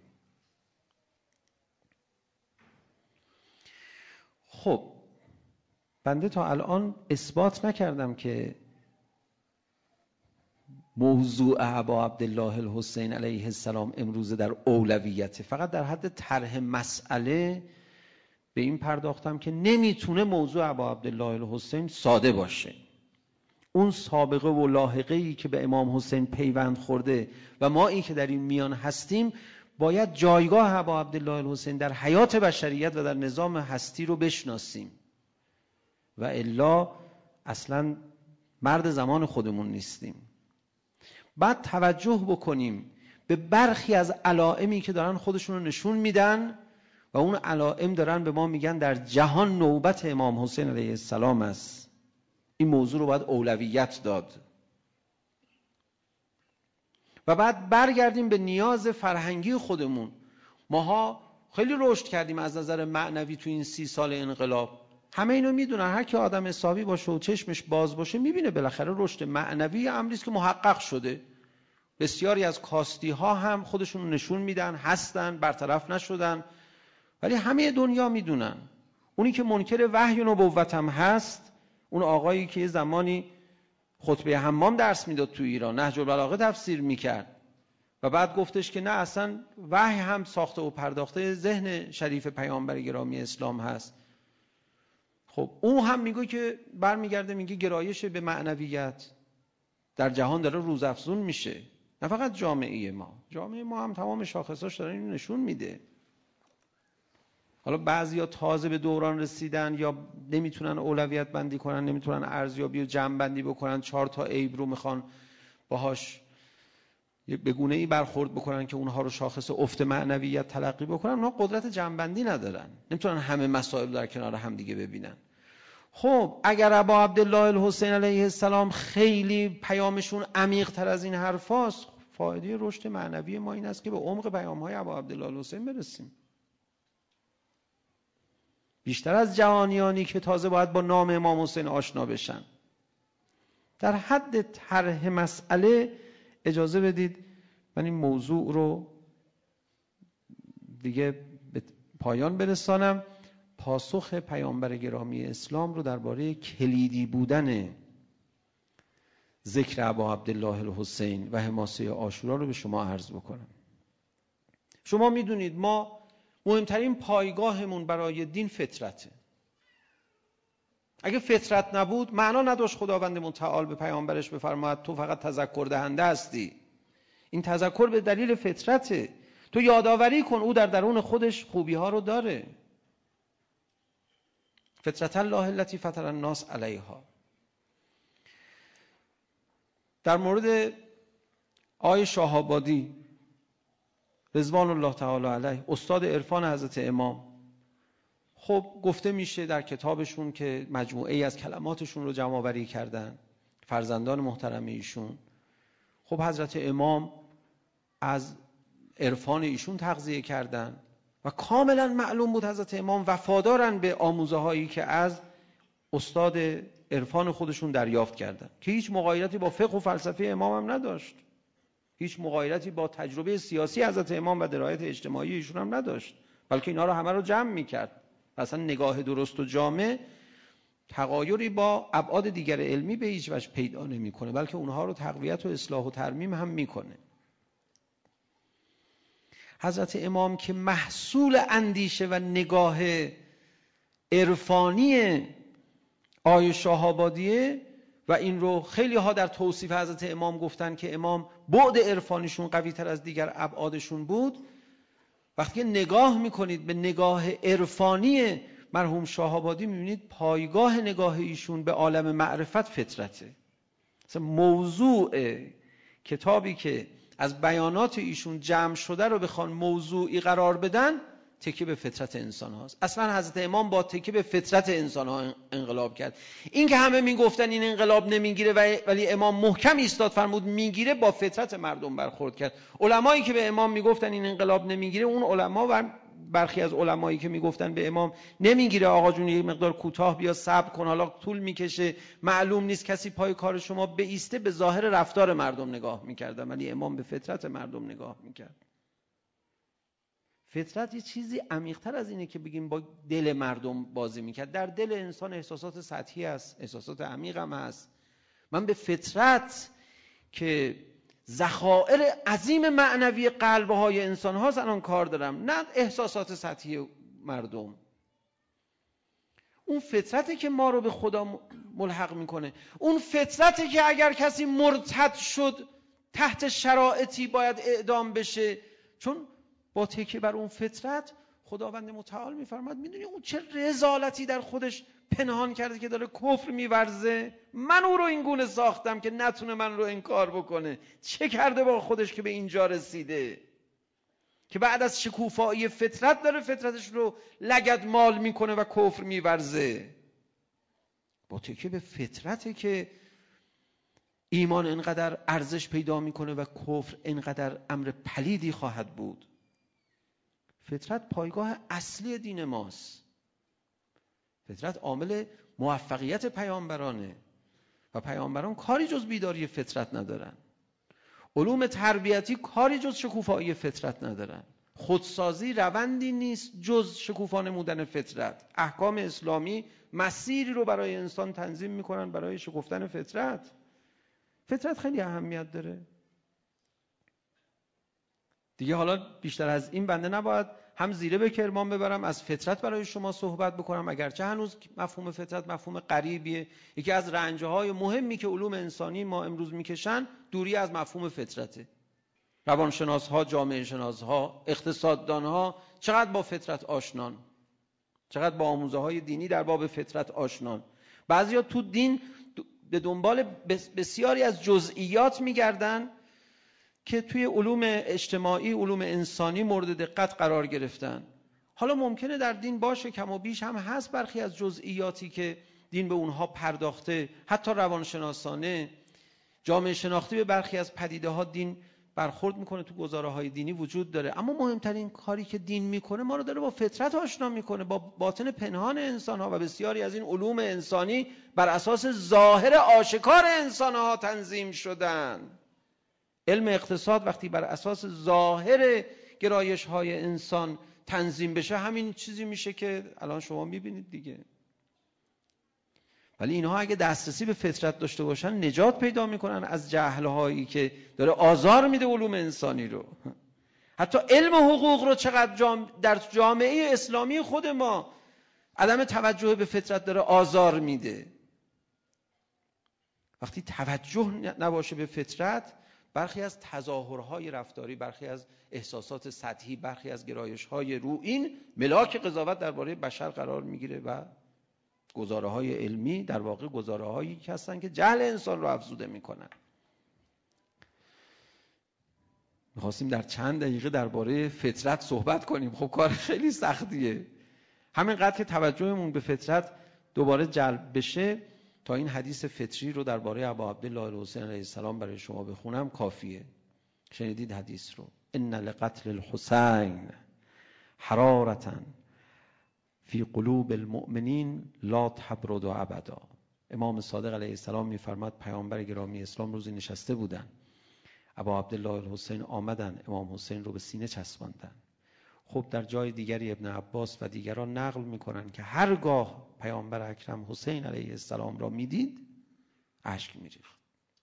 خب بنده تا الان اثبات نکردم که موضوع ابا عبدالله الحسین علیه السلام امروز در اولویته، فقط در حد طرح مسئله به این پرداختم که نمیتونه موضوع ابا عبدالله الحسین ساده باشه. اون سابقه و لاحقه‌ای که به امام حسین پیوند خورده و ما این که در این میان هستیم باید جایگاه ابا عبدالله الحسین در حیات بشریت و در نظام هستی رو بشناسیم و الا اصلا مرد زمان خودمون نیستیم. بعد توجه بکنیم به برخی از علائمی که دارن خودشون رو نشون میدن و اون علائم دارن به ما میگن در جهان نوبت امام حسین علیه السلام است. این موضوع رو باید اولویت داد و بعد برگردیم به نیاز فرهنگی خودمون. ماها خیلی رشد کردیم از نظر معنوی تو این سی سال انقلاب. همه اینو میدونن، هر کی آدم حسابی باشه و چشمش باز باشه میبینه بالاخره رشد معنوی امری است که محقق شده. بسیاری از کاستی ها هم خودشون نشون میدن هستن، برطرف نشدن، ولی همه دنیا میدونن. اونی که منکر وحی و نبوت هم هست، اون آقایی که یه زمانی خطبه حمام درس میداد تو ایران، نهج البلاغه تفسیر میکرد و بعد گفتش که نه اصلا وحی هم ساخته و پرداخته ذهن شریف پیامبر گرامی اسلام هست. خب اون هم میگه که برمیگرده میگه گرایش به معنویت در جهان داره روزافزون میشه. نه فقط جامعه ما، جامعه ما هم تمام شاخصاش داره اینو نشون میده. حالا بعضیا تازه به دوران رسیدن یا نمیتونن اولویت بندی کنن، نمیتونن ارزیابی و جمع بندی بکنن، چهار تا عیب رو میخوان باهاش به گونه ای برخورد بکنن که اونها رو شاخص افت معنویت تلقی بکنن. اونها قدرت جمع بندی ندارن، نمیتونن همه مسائل در کنار هم دیگه ببینن. خب اگر ابا عبدالله الحسین علیه السلام خیلی پیامشون عمیق تر از این حرفاست، فایده رشد معنوی ما این است که به عمق پیام‌های ابا عبدالله الحسین برسیم. بیشتر از جهانیانی که تازه باید با نام امام حسین آشنا بشن. در حد طرح مسئله اجازه بدید من این موضوع رو دیگه به پایان برسانم. پاسخ پیامبر گرامی اسلام رو درباره کلیدی بودن ذکر ابا عبدالله الحسین و حماسه عاشورا رو به شما عرض بکنم. شما میدونید ما مهمترین پایگاهمون برای دین فطرته. اگه فطرت نبود معنا نداشت خداوند متعال به پیامبرش بفرماید تو فقط تذکر دهنده هستی. این تذکر به دلیل فطرته. تو یادآوری کن او در درون خودش خوبی ها رو داره. فطرت الله التي فطر الناس علیها. در مورد آقای شاه‌آبادی رضوان الله تعالی علیه، استاد عرفان حضرت امام، خب گفته میشه در کتابشون که مجموعه ای از کلماتشون رو جمع آوری کردن فرزندان محترم ایشون. خب حضرت امام از عرفان ایشون تغذیه کردن و کاملا معلوم بود حضرت امام وفادارن به آموزه هایی که از استاد عرفان خودشون دریافت کردن که هیچ مغایرتی با فقه و فلسفه امام هم نداشت، هیچ مغایرتی با تجربه سیاسی حضرت امام و درایت اجتماعی ایشون هم نداشت، بلکه اینا رو همه رو جمع میکرد. اصلا نگاه درست و جامع تغایری با ابعاد دیگر علمی به هیچ وجه پیدا نمیکنه، بلکه اونها رو تقویت و اصلاح و ترمیم هم میکنه. حضرت امام که محصول اندیشه و نگاه عرفانی آقای شاه‌آبادیه و این رو خیلی ها در توصیف حضرت امام گفتن که امام بعد عرفانیشون قوی تر از دیگر ابعادشون بود. وقتی نگاه میکنید به نگاه عرفانی مرحوم شاه‌آبادی میبینید پایگاه نگاه ایشون به عالم معرفت فطرته. مثلا موضوع کتابی که از بیانات ایشون جمع شده رو بخوان موضوعی قرار بدن تکیه به فطرت انسان هاست. اصلا حضرت امام با تکیه به فطرت انسان ها انقلاب کرد. این که همه میگفتن این انقلاب نمیگیره ولی امام محکم ایستاد فرمود میگیره، با فطرت مردم برخورد کرد. علمایی که به امام میگفتن این انقلاب نمیگیره، اون علما و برخی از علمایی که میگفتن به امام نمیگیره آقا جون یه مقدار کوتاه بیا صبر کن، حالا طول میکشه، معلوم نیست کسی پای کار شما بایسته، به ظاهر رفتار مردم نگاه میکردن ولی امام به فطرت مردم نگاه میکرد. فطرت یه چیزی عمیق‌تر از اینه که بگیم با دل مردم بازی میکرد. در دل انسان احساسات سطحی هست، احساسات عمیق هم هست. من به فطرت که ذخایر عظیم معنوی قلب‌های انسان هاست الان کار دارم، نه احساسات سطحی مردم. اون فطرته که ما رو به خدا ملحق میکنه. اون فطرته که اگر کسی مرتد شد تحت شرایطی باید اعدام بشه، چون با تکیه بر اون فطرت خداوند متعال میفرماد میدونی اون چه رذالتی در خودش پنهان کرده که داره کفر میورزه، من او رو این گونه ساختم که نتونه من رو انکار بکنه. چه کرده با خودش که به اینجا رسیده که بعد از شکوفایی فطرت داره فطرتش رو لگد مال میکنه و کفر میورزه. با تکیه به فطرته که ایمان انقدر ارزش پیدا میکنه و کفر انقدر امر پلیدی خواهد بود. فطرت پایگاه اصلی دین ماست. فطرت عامل موفقیت پیامبرانه و پیامبران کاری جز بیداری فطرت ندارن. علوم تربیتی کاری جز شکوفایی فطرت ندارن. خودسازی روندی نیست جز شکوفا نمودن فطرت. احکام اسلامی مسیری رو برای انسان تنظیم میکنن برای شکفتن فطرت. فطرت خیلی اهمیت داره. دیگه حالا بیشتر از این بنده نباید هم زیره به کرمان ببرم از فطرت برای شما صحبت بکنم، اگرچه هنوز مفهوم فطرت مفهوم غریبیه. یکی از رنجهای مهمی که علوم انسانی ما امروز میکشن دوری از مفهوم فطرته. روانشناس ها، جامعه شناس ها، اقتصاددان ها چقدر با فطرت آشنان، چقدر با آموزه های دینی در باب فطرت آشنان. بعضیا تو دین به دنبال بسیاری از جزئیات میگردن که توی علوم اجتماعی، علوم انسانی مورد دقت قرار گرفتن. حالا ممکنه در دین باشه، کم و بیش هم هست برخی از جزئیاتی که دین به اونها پرداخته، حتی روانشناسانه، جامعه شناختی به برخی از پدیده ها دین برخورد میکنه، تو گزاره های دینی وجود داره. اما مهمترین کاری که دین میکنه ما رو داره با فطرت آشنا میکنه، با باطن پنهان انسان ها، و بسیاری از این علوم انسانی بر اساس ظاهر آشکار انسان ها تنظیم شدن. علم اقتصاد وقتی بر اساس ظاهر گرایش های انسان تنظیم بشه همین چیزی میشه که الان شما میبینید دیگه. ولی اینها اگه دسترسی به فطرت داشته باشن نجات پیدا میکنن از جهل‌هایی که داره آزار میده علوم انسانی رو. حتی علم حقوق رو چقدر جام در جامعه اسلامی خود ما عدم توجه به فطرت داره آزار میده. وقتی توجه نباشه به فطرت، برخی از تظاهرهای رفتاری، برخی از احساسات سطحی، برخی از گرایش‌های روئین ملاک قضاوت درباره بشر قرار میگیره و گزاره‌های علمی در واقع گزاره‌هایی هستن که جهل انسان رو افزوده میکنن. می‌خواستیم در چند دقیقه درباره فطرت صحبت کنیم، خب کار خیلی سختیه. همینقدر که توجهمون به فطرت دوباره جلب بشه تا این حدیث فطری رو درباره ابا عبدالله الحسین علیه السلام برای شما بخونم کافیه. شنیدید حدیث رو؟ ان لقتل الحسین حرارة فی قلوب المؤمنین لا تبرد ابدا. امام صادق علیه السلام میفرماد پیامبر گرامی اسلام روزی نشسته بودن، ابا عبدالله الحسین آمدن، امام حسین رو به سینه چسباندن. خب در جای دیگری ابن عباس و دیگران نقل میکنن که هرگاه پیامبر اکرم حسین علیه السلام را میدید اشک میریخت.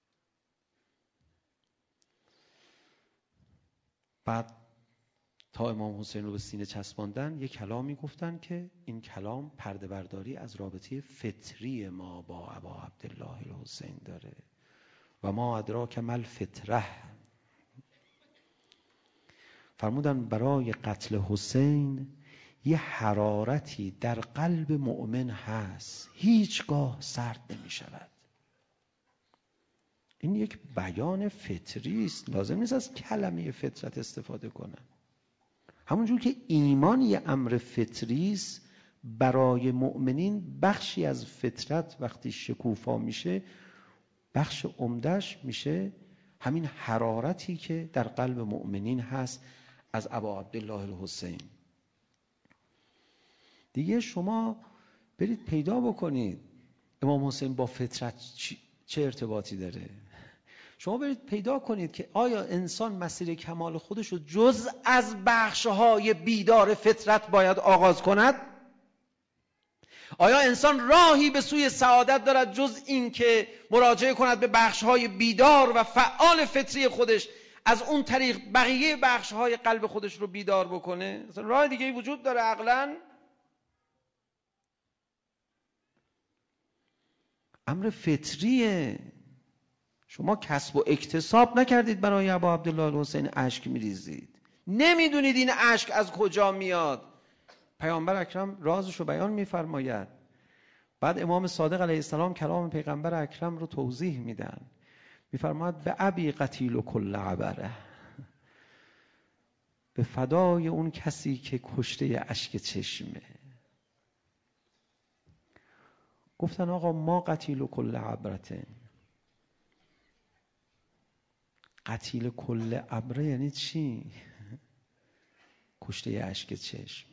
بعد تا امام حسین رو به سینه چسباندن یک کلامی گفتن که این کلام پرده برداری از رابطه فطری ما با ابا عبدالله الحسین داره. و ما ادراک مل فطره. فرمودن برای قتل حسین یه حرارتی در قلب مؤمن هست هیچگاه سرد نمی شود. این یک بیان فطری است، لازم نیست از کلمه فطرت استفاده کنن. همونجور که ایمان یه امر فطری است، برای مؤمنین بخشی از فطرت وقتی شکوفا میشه، بخش عمده‌اش میشه همین حرارتی که در قلب مؤمنین هست از ابا عبدالله الحسین. دیگه شما برید پیدا بکنید امام حسین با فطرت چه ارتباطی داره. شما برید پیدا کنید که آیا انسان مسیر کمال خودش رو جز از بخشهای بیدار فطرت باید آغاز کند؟ آیا انسان راهی به سوی سعادت دارد جز این که مراجعه کند به بخشهای بیدار و فعال فطری خودش، از اون طریق بقیه بخشهای قلب خودش رو بیدار بکنه؟ اصلا راه دیگه وجود داره عقلاً؟ امر فطریه. شما کسب و اکتساب نکردید برای ابا عبدالله الحسین اشک میریزید، نمیدونید این اشک از کجا میاد. پیامبر اکرم رازش رو بیان میفرماید، بعد امام صادق علیه السلام کلام پیغمبر اکرم رو توضیح میدن، میفرماید به ابی قتیل و کل عبره، به فدای اون کسی که کشته اشک چشمه. گفتن آقا ما قتیل و کل عبرته. قتیل کل عبره یعنی چی؟ کشته اشک چشم.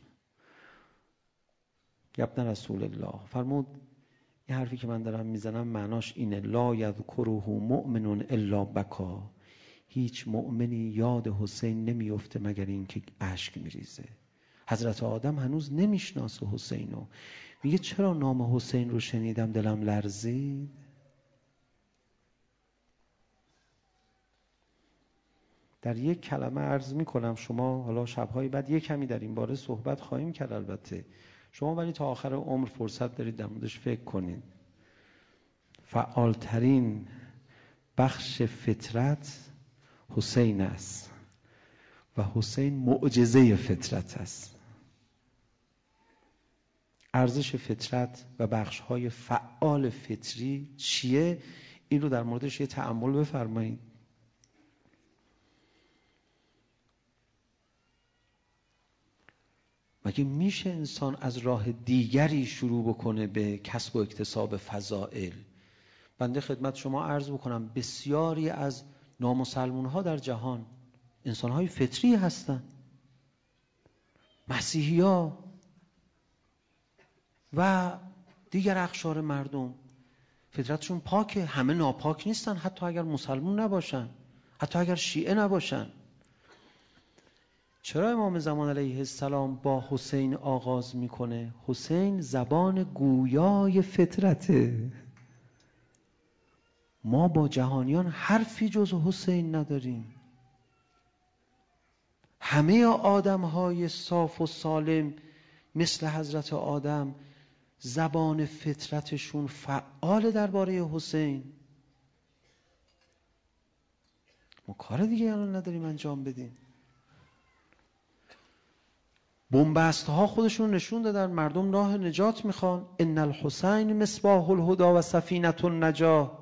ابن رسول الله فرمود این حرفی که من دارم میزنم معناش اینه، لا یذکره مؤمن الا بکا، هیچ مؤمنی یاد حسین نمیفته مگر اینکه اشک میریزه. حضرت آدم هنوز نمیشناسه حسینو، میگه چرا نام حسین رو شنیدم دلم لرزید. در یک کلمه عرض میکنم، شما حالا شبهای بعد یک کمی در این باره صحبت خواهیم کرد البته، شما ولی تا آخر عمر فرصت دارید در موردش فکر کنید. فعالترین بخش فطرت حسین است و حسین معجزه فطرت است. ارزش فطرت و بخش‌های فعال فطری چیه؟ این رو در موردش یه تأمل بفرمایید. مگه میشه انسان از راه دیگری شروع بکنه به کسب و اکتساب فضائل؟ بنده خدمت شما عرض بکنم بسیاری از نامسلمون ها در جهان انسان های فطری هستن، مسیحی ها و دیگر اقشار مردم فطرتشون پاکه، همه ناپاک نیستن، حتی اگر مسلمون نباشن، حتی اگر شیعه نباشن. چرا امام زمان علیه السلام با حسین آغاز میکنه؟ حسین زبان گویای فطرته. ما با جهانیان حرفی جز حسین نداریم. همه آدم های صاف و سالم مثل حضرت آدم زبان فطرتشون فعال درباره حسین. ما کار دیگه الان نداریم انجام بدیم. بنبست ها خودشون نشون دادن مردم راه نجات میخوان. ان الحسین مصباح الهدی و سفینة النجاة.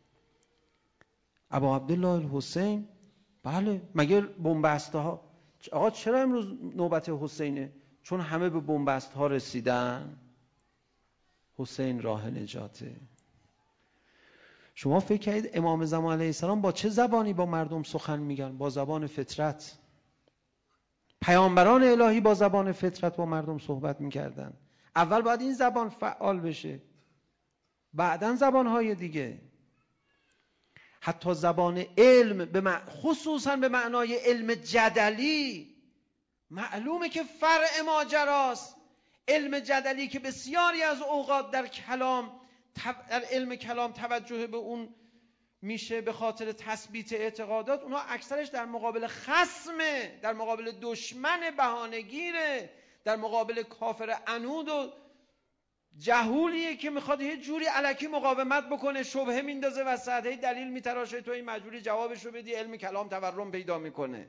ابا عبدالله الحسین، بله مگه بنبست ها، آقا چرا امروز نوبت حسینه؟ چون همه به بنبست ها رسیدن. حسین راه نجاته. شما فکر کردید امام زمان علیه السلام با چه زبانی با مردم سخن میگن؟ با زبان فطرت. پیامبران الهی با زبان فطرت با مردم صحبت میکردن. اول باید این زبان فعال بشه، بعدن زبانهای دیگه. حتی زبان علم به مع... خصوصا به معنای علم جدلی، معلومه که فرع ماجراست. علم جدلی که بسیاری از اوقات در کلام در علم کلام توجه به اون میشه به خاطر تثبیت اعتقادات، اونها اکثرش در مقابل خصمه، در مقابل دشمن بهانه‌گیره، در مقابل کافر عنود و جهولیه که میخواد یه جوری الکی مقاومت بکنه، شبهه میندازه وسط، هی دلیل میتراشه، تو این مجبوری جوابشو بدی. علم کلام تورم پیدا میکنه.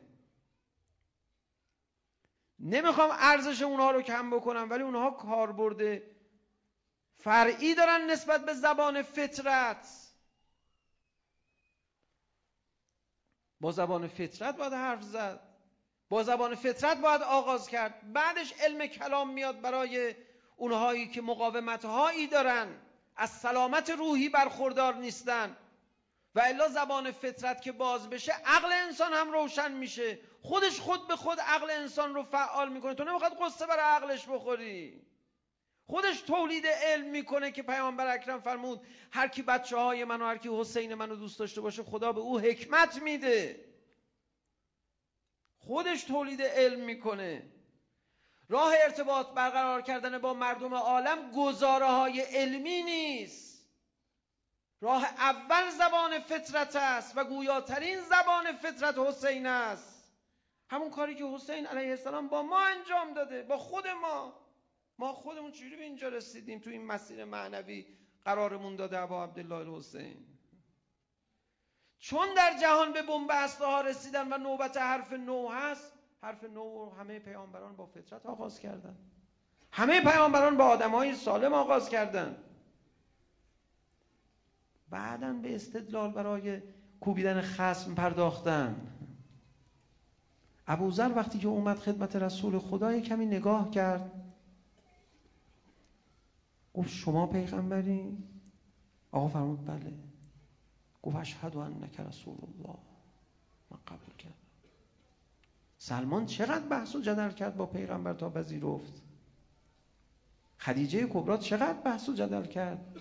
نمیخوام ارزش اونها رو کم بکنم، ولی اونها کاربرد فرعی دارن نسبت به زبان فطرت. با زبان فطرت باید حرف زد. با زبان فطرت باید آغاز کرد. بعدش علم کلام میاد برای اونهایی که مقاومت‌هایی دارن، از سلامت روحی برخوردار نیستن. و الا زبان فطرت که باز بشه، عقل انسان هم روشن میشه، خودش خود به خود عقل انسان رو فعال میکنه. تو نمیخواد قصه برای عقلش بخوری، خودش تولید علم میکنه که پیامبر اکرم فرمود هر کی بچه های من و هر کی حسین منو دوست داشته باشه خدا به او حکمت میده. خودش تولید علم میکنه. راه ارتباط برقرار کردن با مردم عالم گزاره های علمی نیست. راه اول زبان فطرت است و گویاترین زبان فطرت حسین است. همون کاری که حسین علیه السلام با ما انجام داده، با خود ما. ما خودمون چجوری به اینجا رسیدیم؟ تو این مسیر معنوی قرارمون داده ابا عبدالله الحسین. چون در جهان به بنبسته ها رسیدن و نوبت حرف نو هست، حرف نو همه پیامبران با فطرت آغاز کردن. همه پیامبران با آدمای سالم آغاز کردن. بعداً به استدلال برای کوبیدن خصم پرداختن. ابوذر وقتی که اومد خدمت رسول خدا کمی نگاه کرد، گفت شما پیغمبری؟ آقا فرمود بله. گفت اشهد انک رسول الله. من قبول کردم. سلمان چقدر بحث و جدل کرد با پیغمبر تا پذیرفت. خدیجه کبرا چقدر بحث و جدل کرد.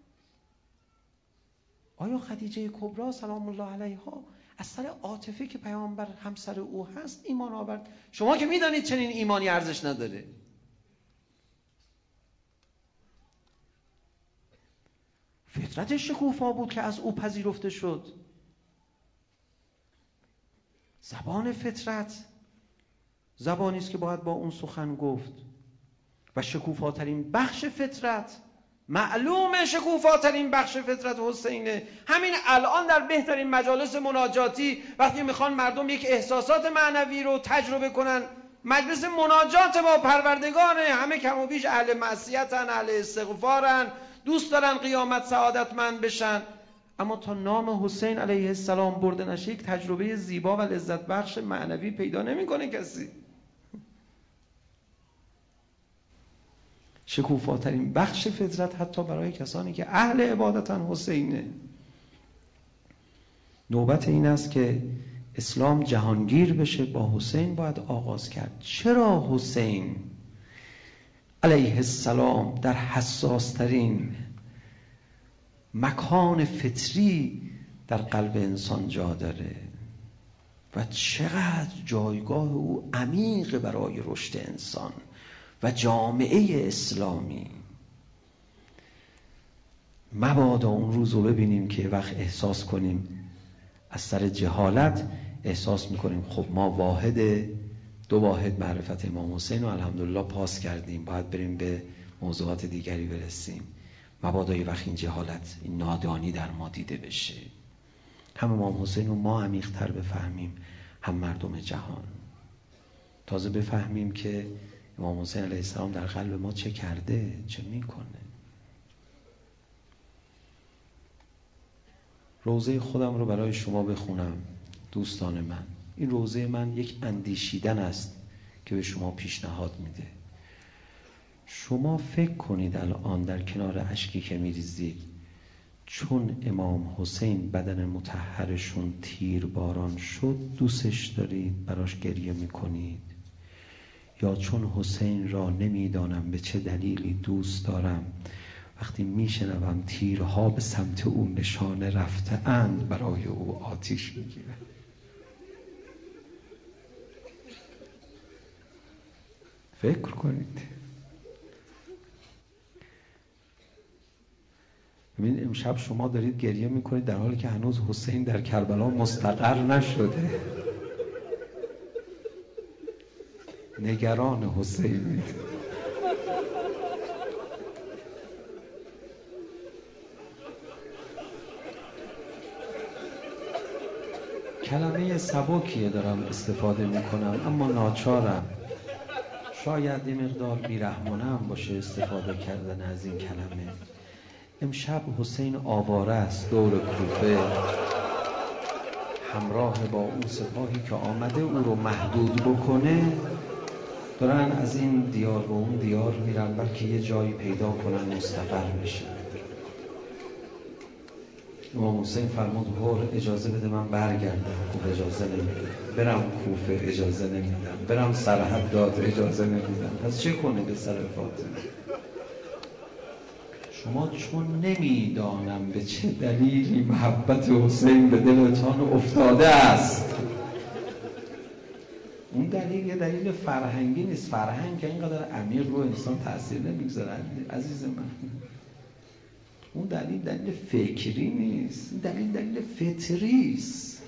آیا خدیجه کبرا سلام الله علیها از سر عاطفه که پیامبر همسر او هست ایمان آورد؟ شما که میدانید چنین ایمانی ارزش نداره. فطرت شکوفا بود که از او پذیرفته شد. زبان فطرت زبانی است که باید با اون سخن گفت و شکوفاترین بخش فطرت، معلومه شکوفاترین بخش فطرت حسینه. همین الان در بهترین مجالس مناجاتی وقتی میخوان مردم یک احساسات معنوی رو تجربه کنن، مجلس مناجات با پروردگانه، همه کم و بیش اهل معصیتن، اهل استغفارن، دوست دارن قیامت سعادتمند بشن، اما تا نام حسین علیه السلام برده نشه یک تجربه زیبا و لذت بخش معنوی پیدا نمیکنه کسی. شکوفاترین بخش فطرت حتی برای کسانی که اهل عبادتن حسینه. نوبت این است که اسلام جهانگیر بشه، با حسین باید آغاز کرد. چرا حسین علیه السلام در حساسترین مکان فطری در قلب انسان جا داره و چقدر جایگاه او عمیق برای رشد انسان و جامعه اسلامی. مبادا اون روز رو ببینیم که وقت احساس کنیم از سر جهالت احساس میکنیم خب ما واحد دو واحد معرفت امام حسین و الحمدلله پاس کردیم، باید بریم به موضوعات دیگری برسیم. مبادا یه وقت این جهالت، این نادانی در ما دیده بشه. هم امام حسین رو ما عمیق‌تر بفهمیم، هم مردم جهان. تازه بفهمیم که امام حسین علیه السلام در قلب ما چه کرده، چه میکنه. روزه خودم رو برای شما بخونم دوستان من. این روزه من یک اندیشیدن است که به شما پیشنهاد میده. شما فکر کنید الان در کنار اشکی که میریزید، چون امام حسین بدن مطهرشون تیر باران شد دوستش دارید، براش گریه میکنید، یا چون حسین را نمیدانم به چه دلیلی دوست دارم، وقتی میشنوم تیرها به سمت او نشانه رفته اند برای او آتیش میگیره. فکر کنید. ببین امشب شما دارید گریه میکنید در حالی که هنوز حسین در کربلا مستقر نشده. نگران حسین. کلمه سبکیه دارم استفاده میکنم اما ناچارم. شاید یه مقدار بیرحمانه هم باشه استفاده کردن از این کلمه. امشب حسین آواره است دور کوفه، همراه با اون سپاهی که آمده او رو محدود بکنه، دارن از این دیار به اون دیار میرن بلکه یه جایی پیدا کنن مستقر بشه. امام حسین فرمود هر اجازه بده من برگردم. خوب اجازه نمیدم. برم کوفه اجازه نمیدم. برم سرحد داد اجازه نمیدم. پس چه کنه به سر فاطمه؟ شما چون نمیدانم به چه دلیلی محبت حسین به دلتان افتاده است. اون دلیل یه دلیل فرهنگی نیست. فرهنگ که اینقدر عمیق رو انسان تاثیر نمیگذاره عزیز من. اون دلیل دلیل فکری نیست، دلیل دلیل فطری است.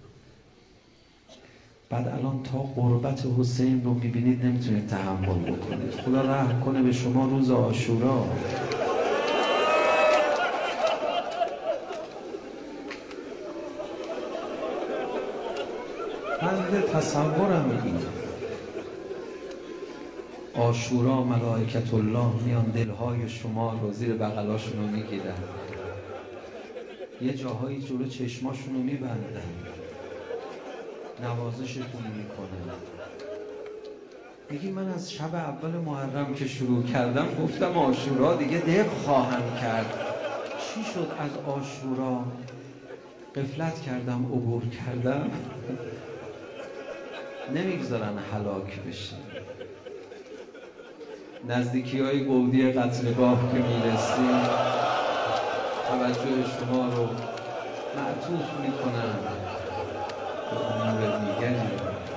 بعد الان تا قربت حسین رو میبینید نمیتونید تحمل بکنید. خدا رحم کنه به شما روز عاشورا. من تصورم اینه عاشورا ملائکت الله میان دلهای شما رو زیر بغلاشون رو میگیرن، یه جاهایی جلو چشماشون رو میبندن، نوازشتون میکنن. میگی من از شب اول محرم که شروع کردم گفتم عاشورا دیگه دق خواهم کرد. چی شد از عاشورا غفلت کردم، عبور کردم. نمیگذارن هلاک بشه. نزدیکی های گودی قتلگاه که میرسیم توجه شما رو معطوف میکنن به امور دیگری.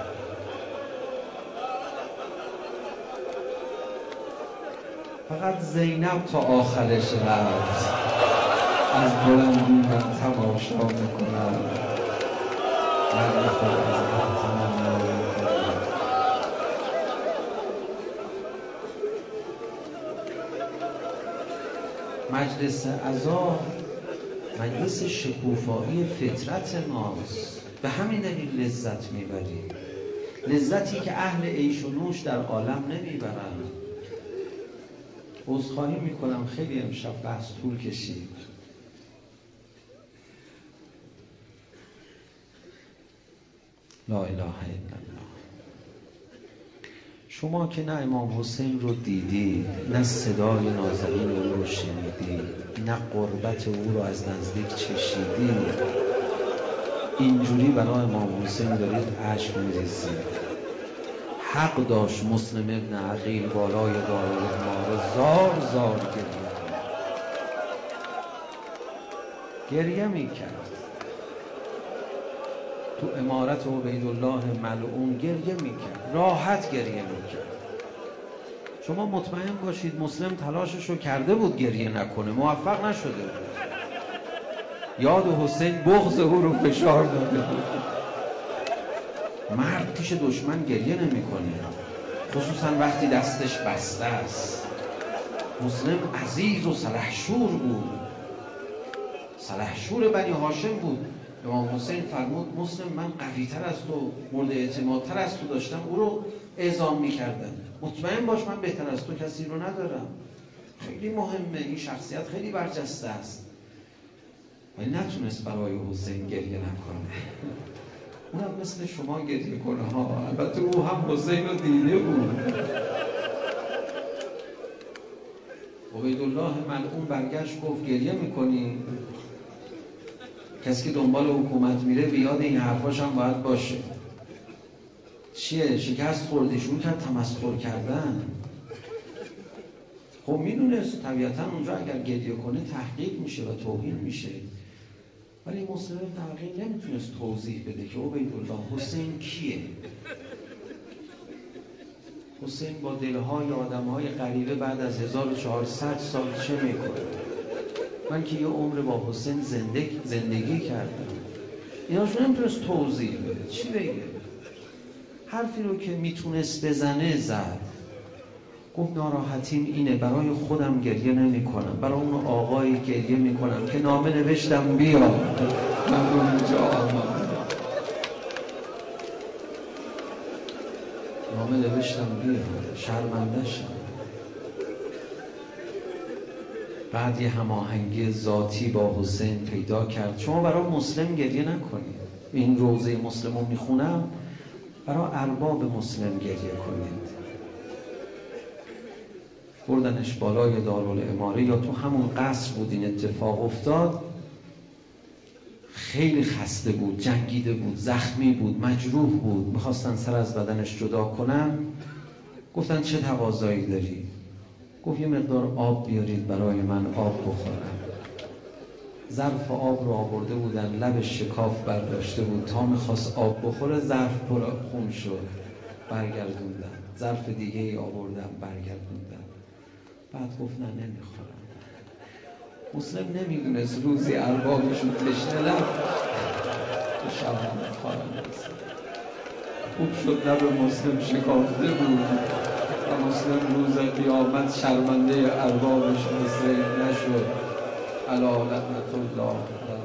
فقط زینب تا آخرش رفت. از بلندی من تماشا میکنم. من خود از تمام مجلس عزا مجلس شکوفایی فطرت ماست. به همین دلیل لذت میبریم، لذتی که اهل عیش و نوش در عالم نمیبرن. عذرخواهی میکنم خیلی امشب بحث طول کشید. لا اله الا الله. شما که نه امام حسین رو دیدی، نه صدای نازنین او رو شنیدی، نه قربت او رو از نزدیک چشیدی، اینجوری برای امام حسین دارید اشک می‌ریزید. حق داشت مسلم ابن عقیل بالای دارالمعارض زار زار گریه گریه میکرد. تو امارت عبیدالله ملعون گریه میکرد، راحت گریه میکرد. شما مطمئن باشید مسلم تلاششو کرده بود گریه نکنه، موفق نشده بود. یاد حسین بغض او رو فشار داده بود. مرد پیش دشمن گریه نمیکنه، خصوصا وقتی دستش بسته است. مسلم عزیز و سلحشور بود، سلحشور بنی هاشم بود. امام حسین فرمود مسلم من قوی تر از تو، مورد اعتماد تر از تو داشتم، او رو اعزام میکردن. مطمئن باش من بهتر از تو کسی رو ندارم. خیلی مهمه، این شخصیت خیلی برجسته است. ولی نتونست برای حسین گریه نکنه. اونم مثل شما گریه کنه ها. البته او هم حسین رو دیده بود. عبیدالله ملعون برگشت گفت گریه میکنی؟ کسی که دنبال حکومت میره بیاد این حرفاش هم باید باشه. چیه؟ شکست خوردی، شروع کرد تمسخر کردن. خب میدونست طبیعتا اونجا اگر گریه کنه تحقیق میشه و توهین میشه. ولی مسلم ابن عقیل نمیتونست توضیح بده که عبیدالله حسین کیه. حسین با دلهای آدمهای غریبه بعد از هزار و چهارصد سال چه میکنه؟ من که یه عمر با حسین زندگی, زندگی کردم. ایناشون نمیتونست توضیح بده. چی بگه؟ حرفی رو که میتونست بزنه زد. گفت ناراحتیم اینه، برای خودم گریه نمی کنم، برای اون آقایی گریه می کنم که نامه نوشتم بیا من رو اینجا آمدم. نامه نوشتم بیا، شرمنده شم. بعد یه هماهنگی ذاتی با حسین پیدا کرد. شما برای مسلم گریه نکنید. این روزه مسلم رو میخونم برای ارباب مسلم گریه کنید. بردنش بالای دارالاماره یا تو همون قصر بود این اتفاق افتاد. خیلی خسته بود، جنگیده بود، زخمی بود، مجروح بود، میخواستن سر از بدنش جدا کنن. گفتن چه تقاضایی داری؟ گفت یه مقدار آب بیارید برای من آب بخورم. ظرف آب رو آورده بودن، لبش شکاف برداشته بود تا میخواست آب بخوره، ظرف پر خون شد، برگردوندن. ظرف دیگه ای آوردن، برگردوندن. بعد گفت نه نمیخورم. مسلم نمیدونست روزی اربابشون تشنه لب به شبان خواهند رسید. خوب شد لب مسلم شکافته بود و مسلم روز قیامت شرمنده اربابش مثل نشد. الا لعنت الله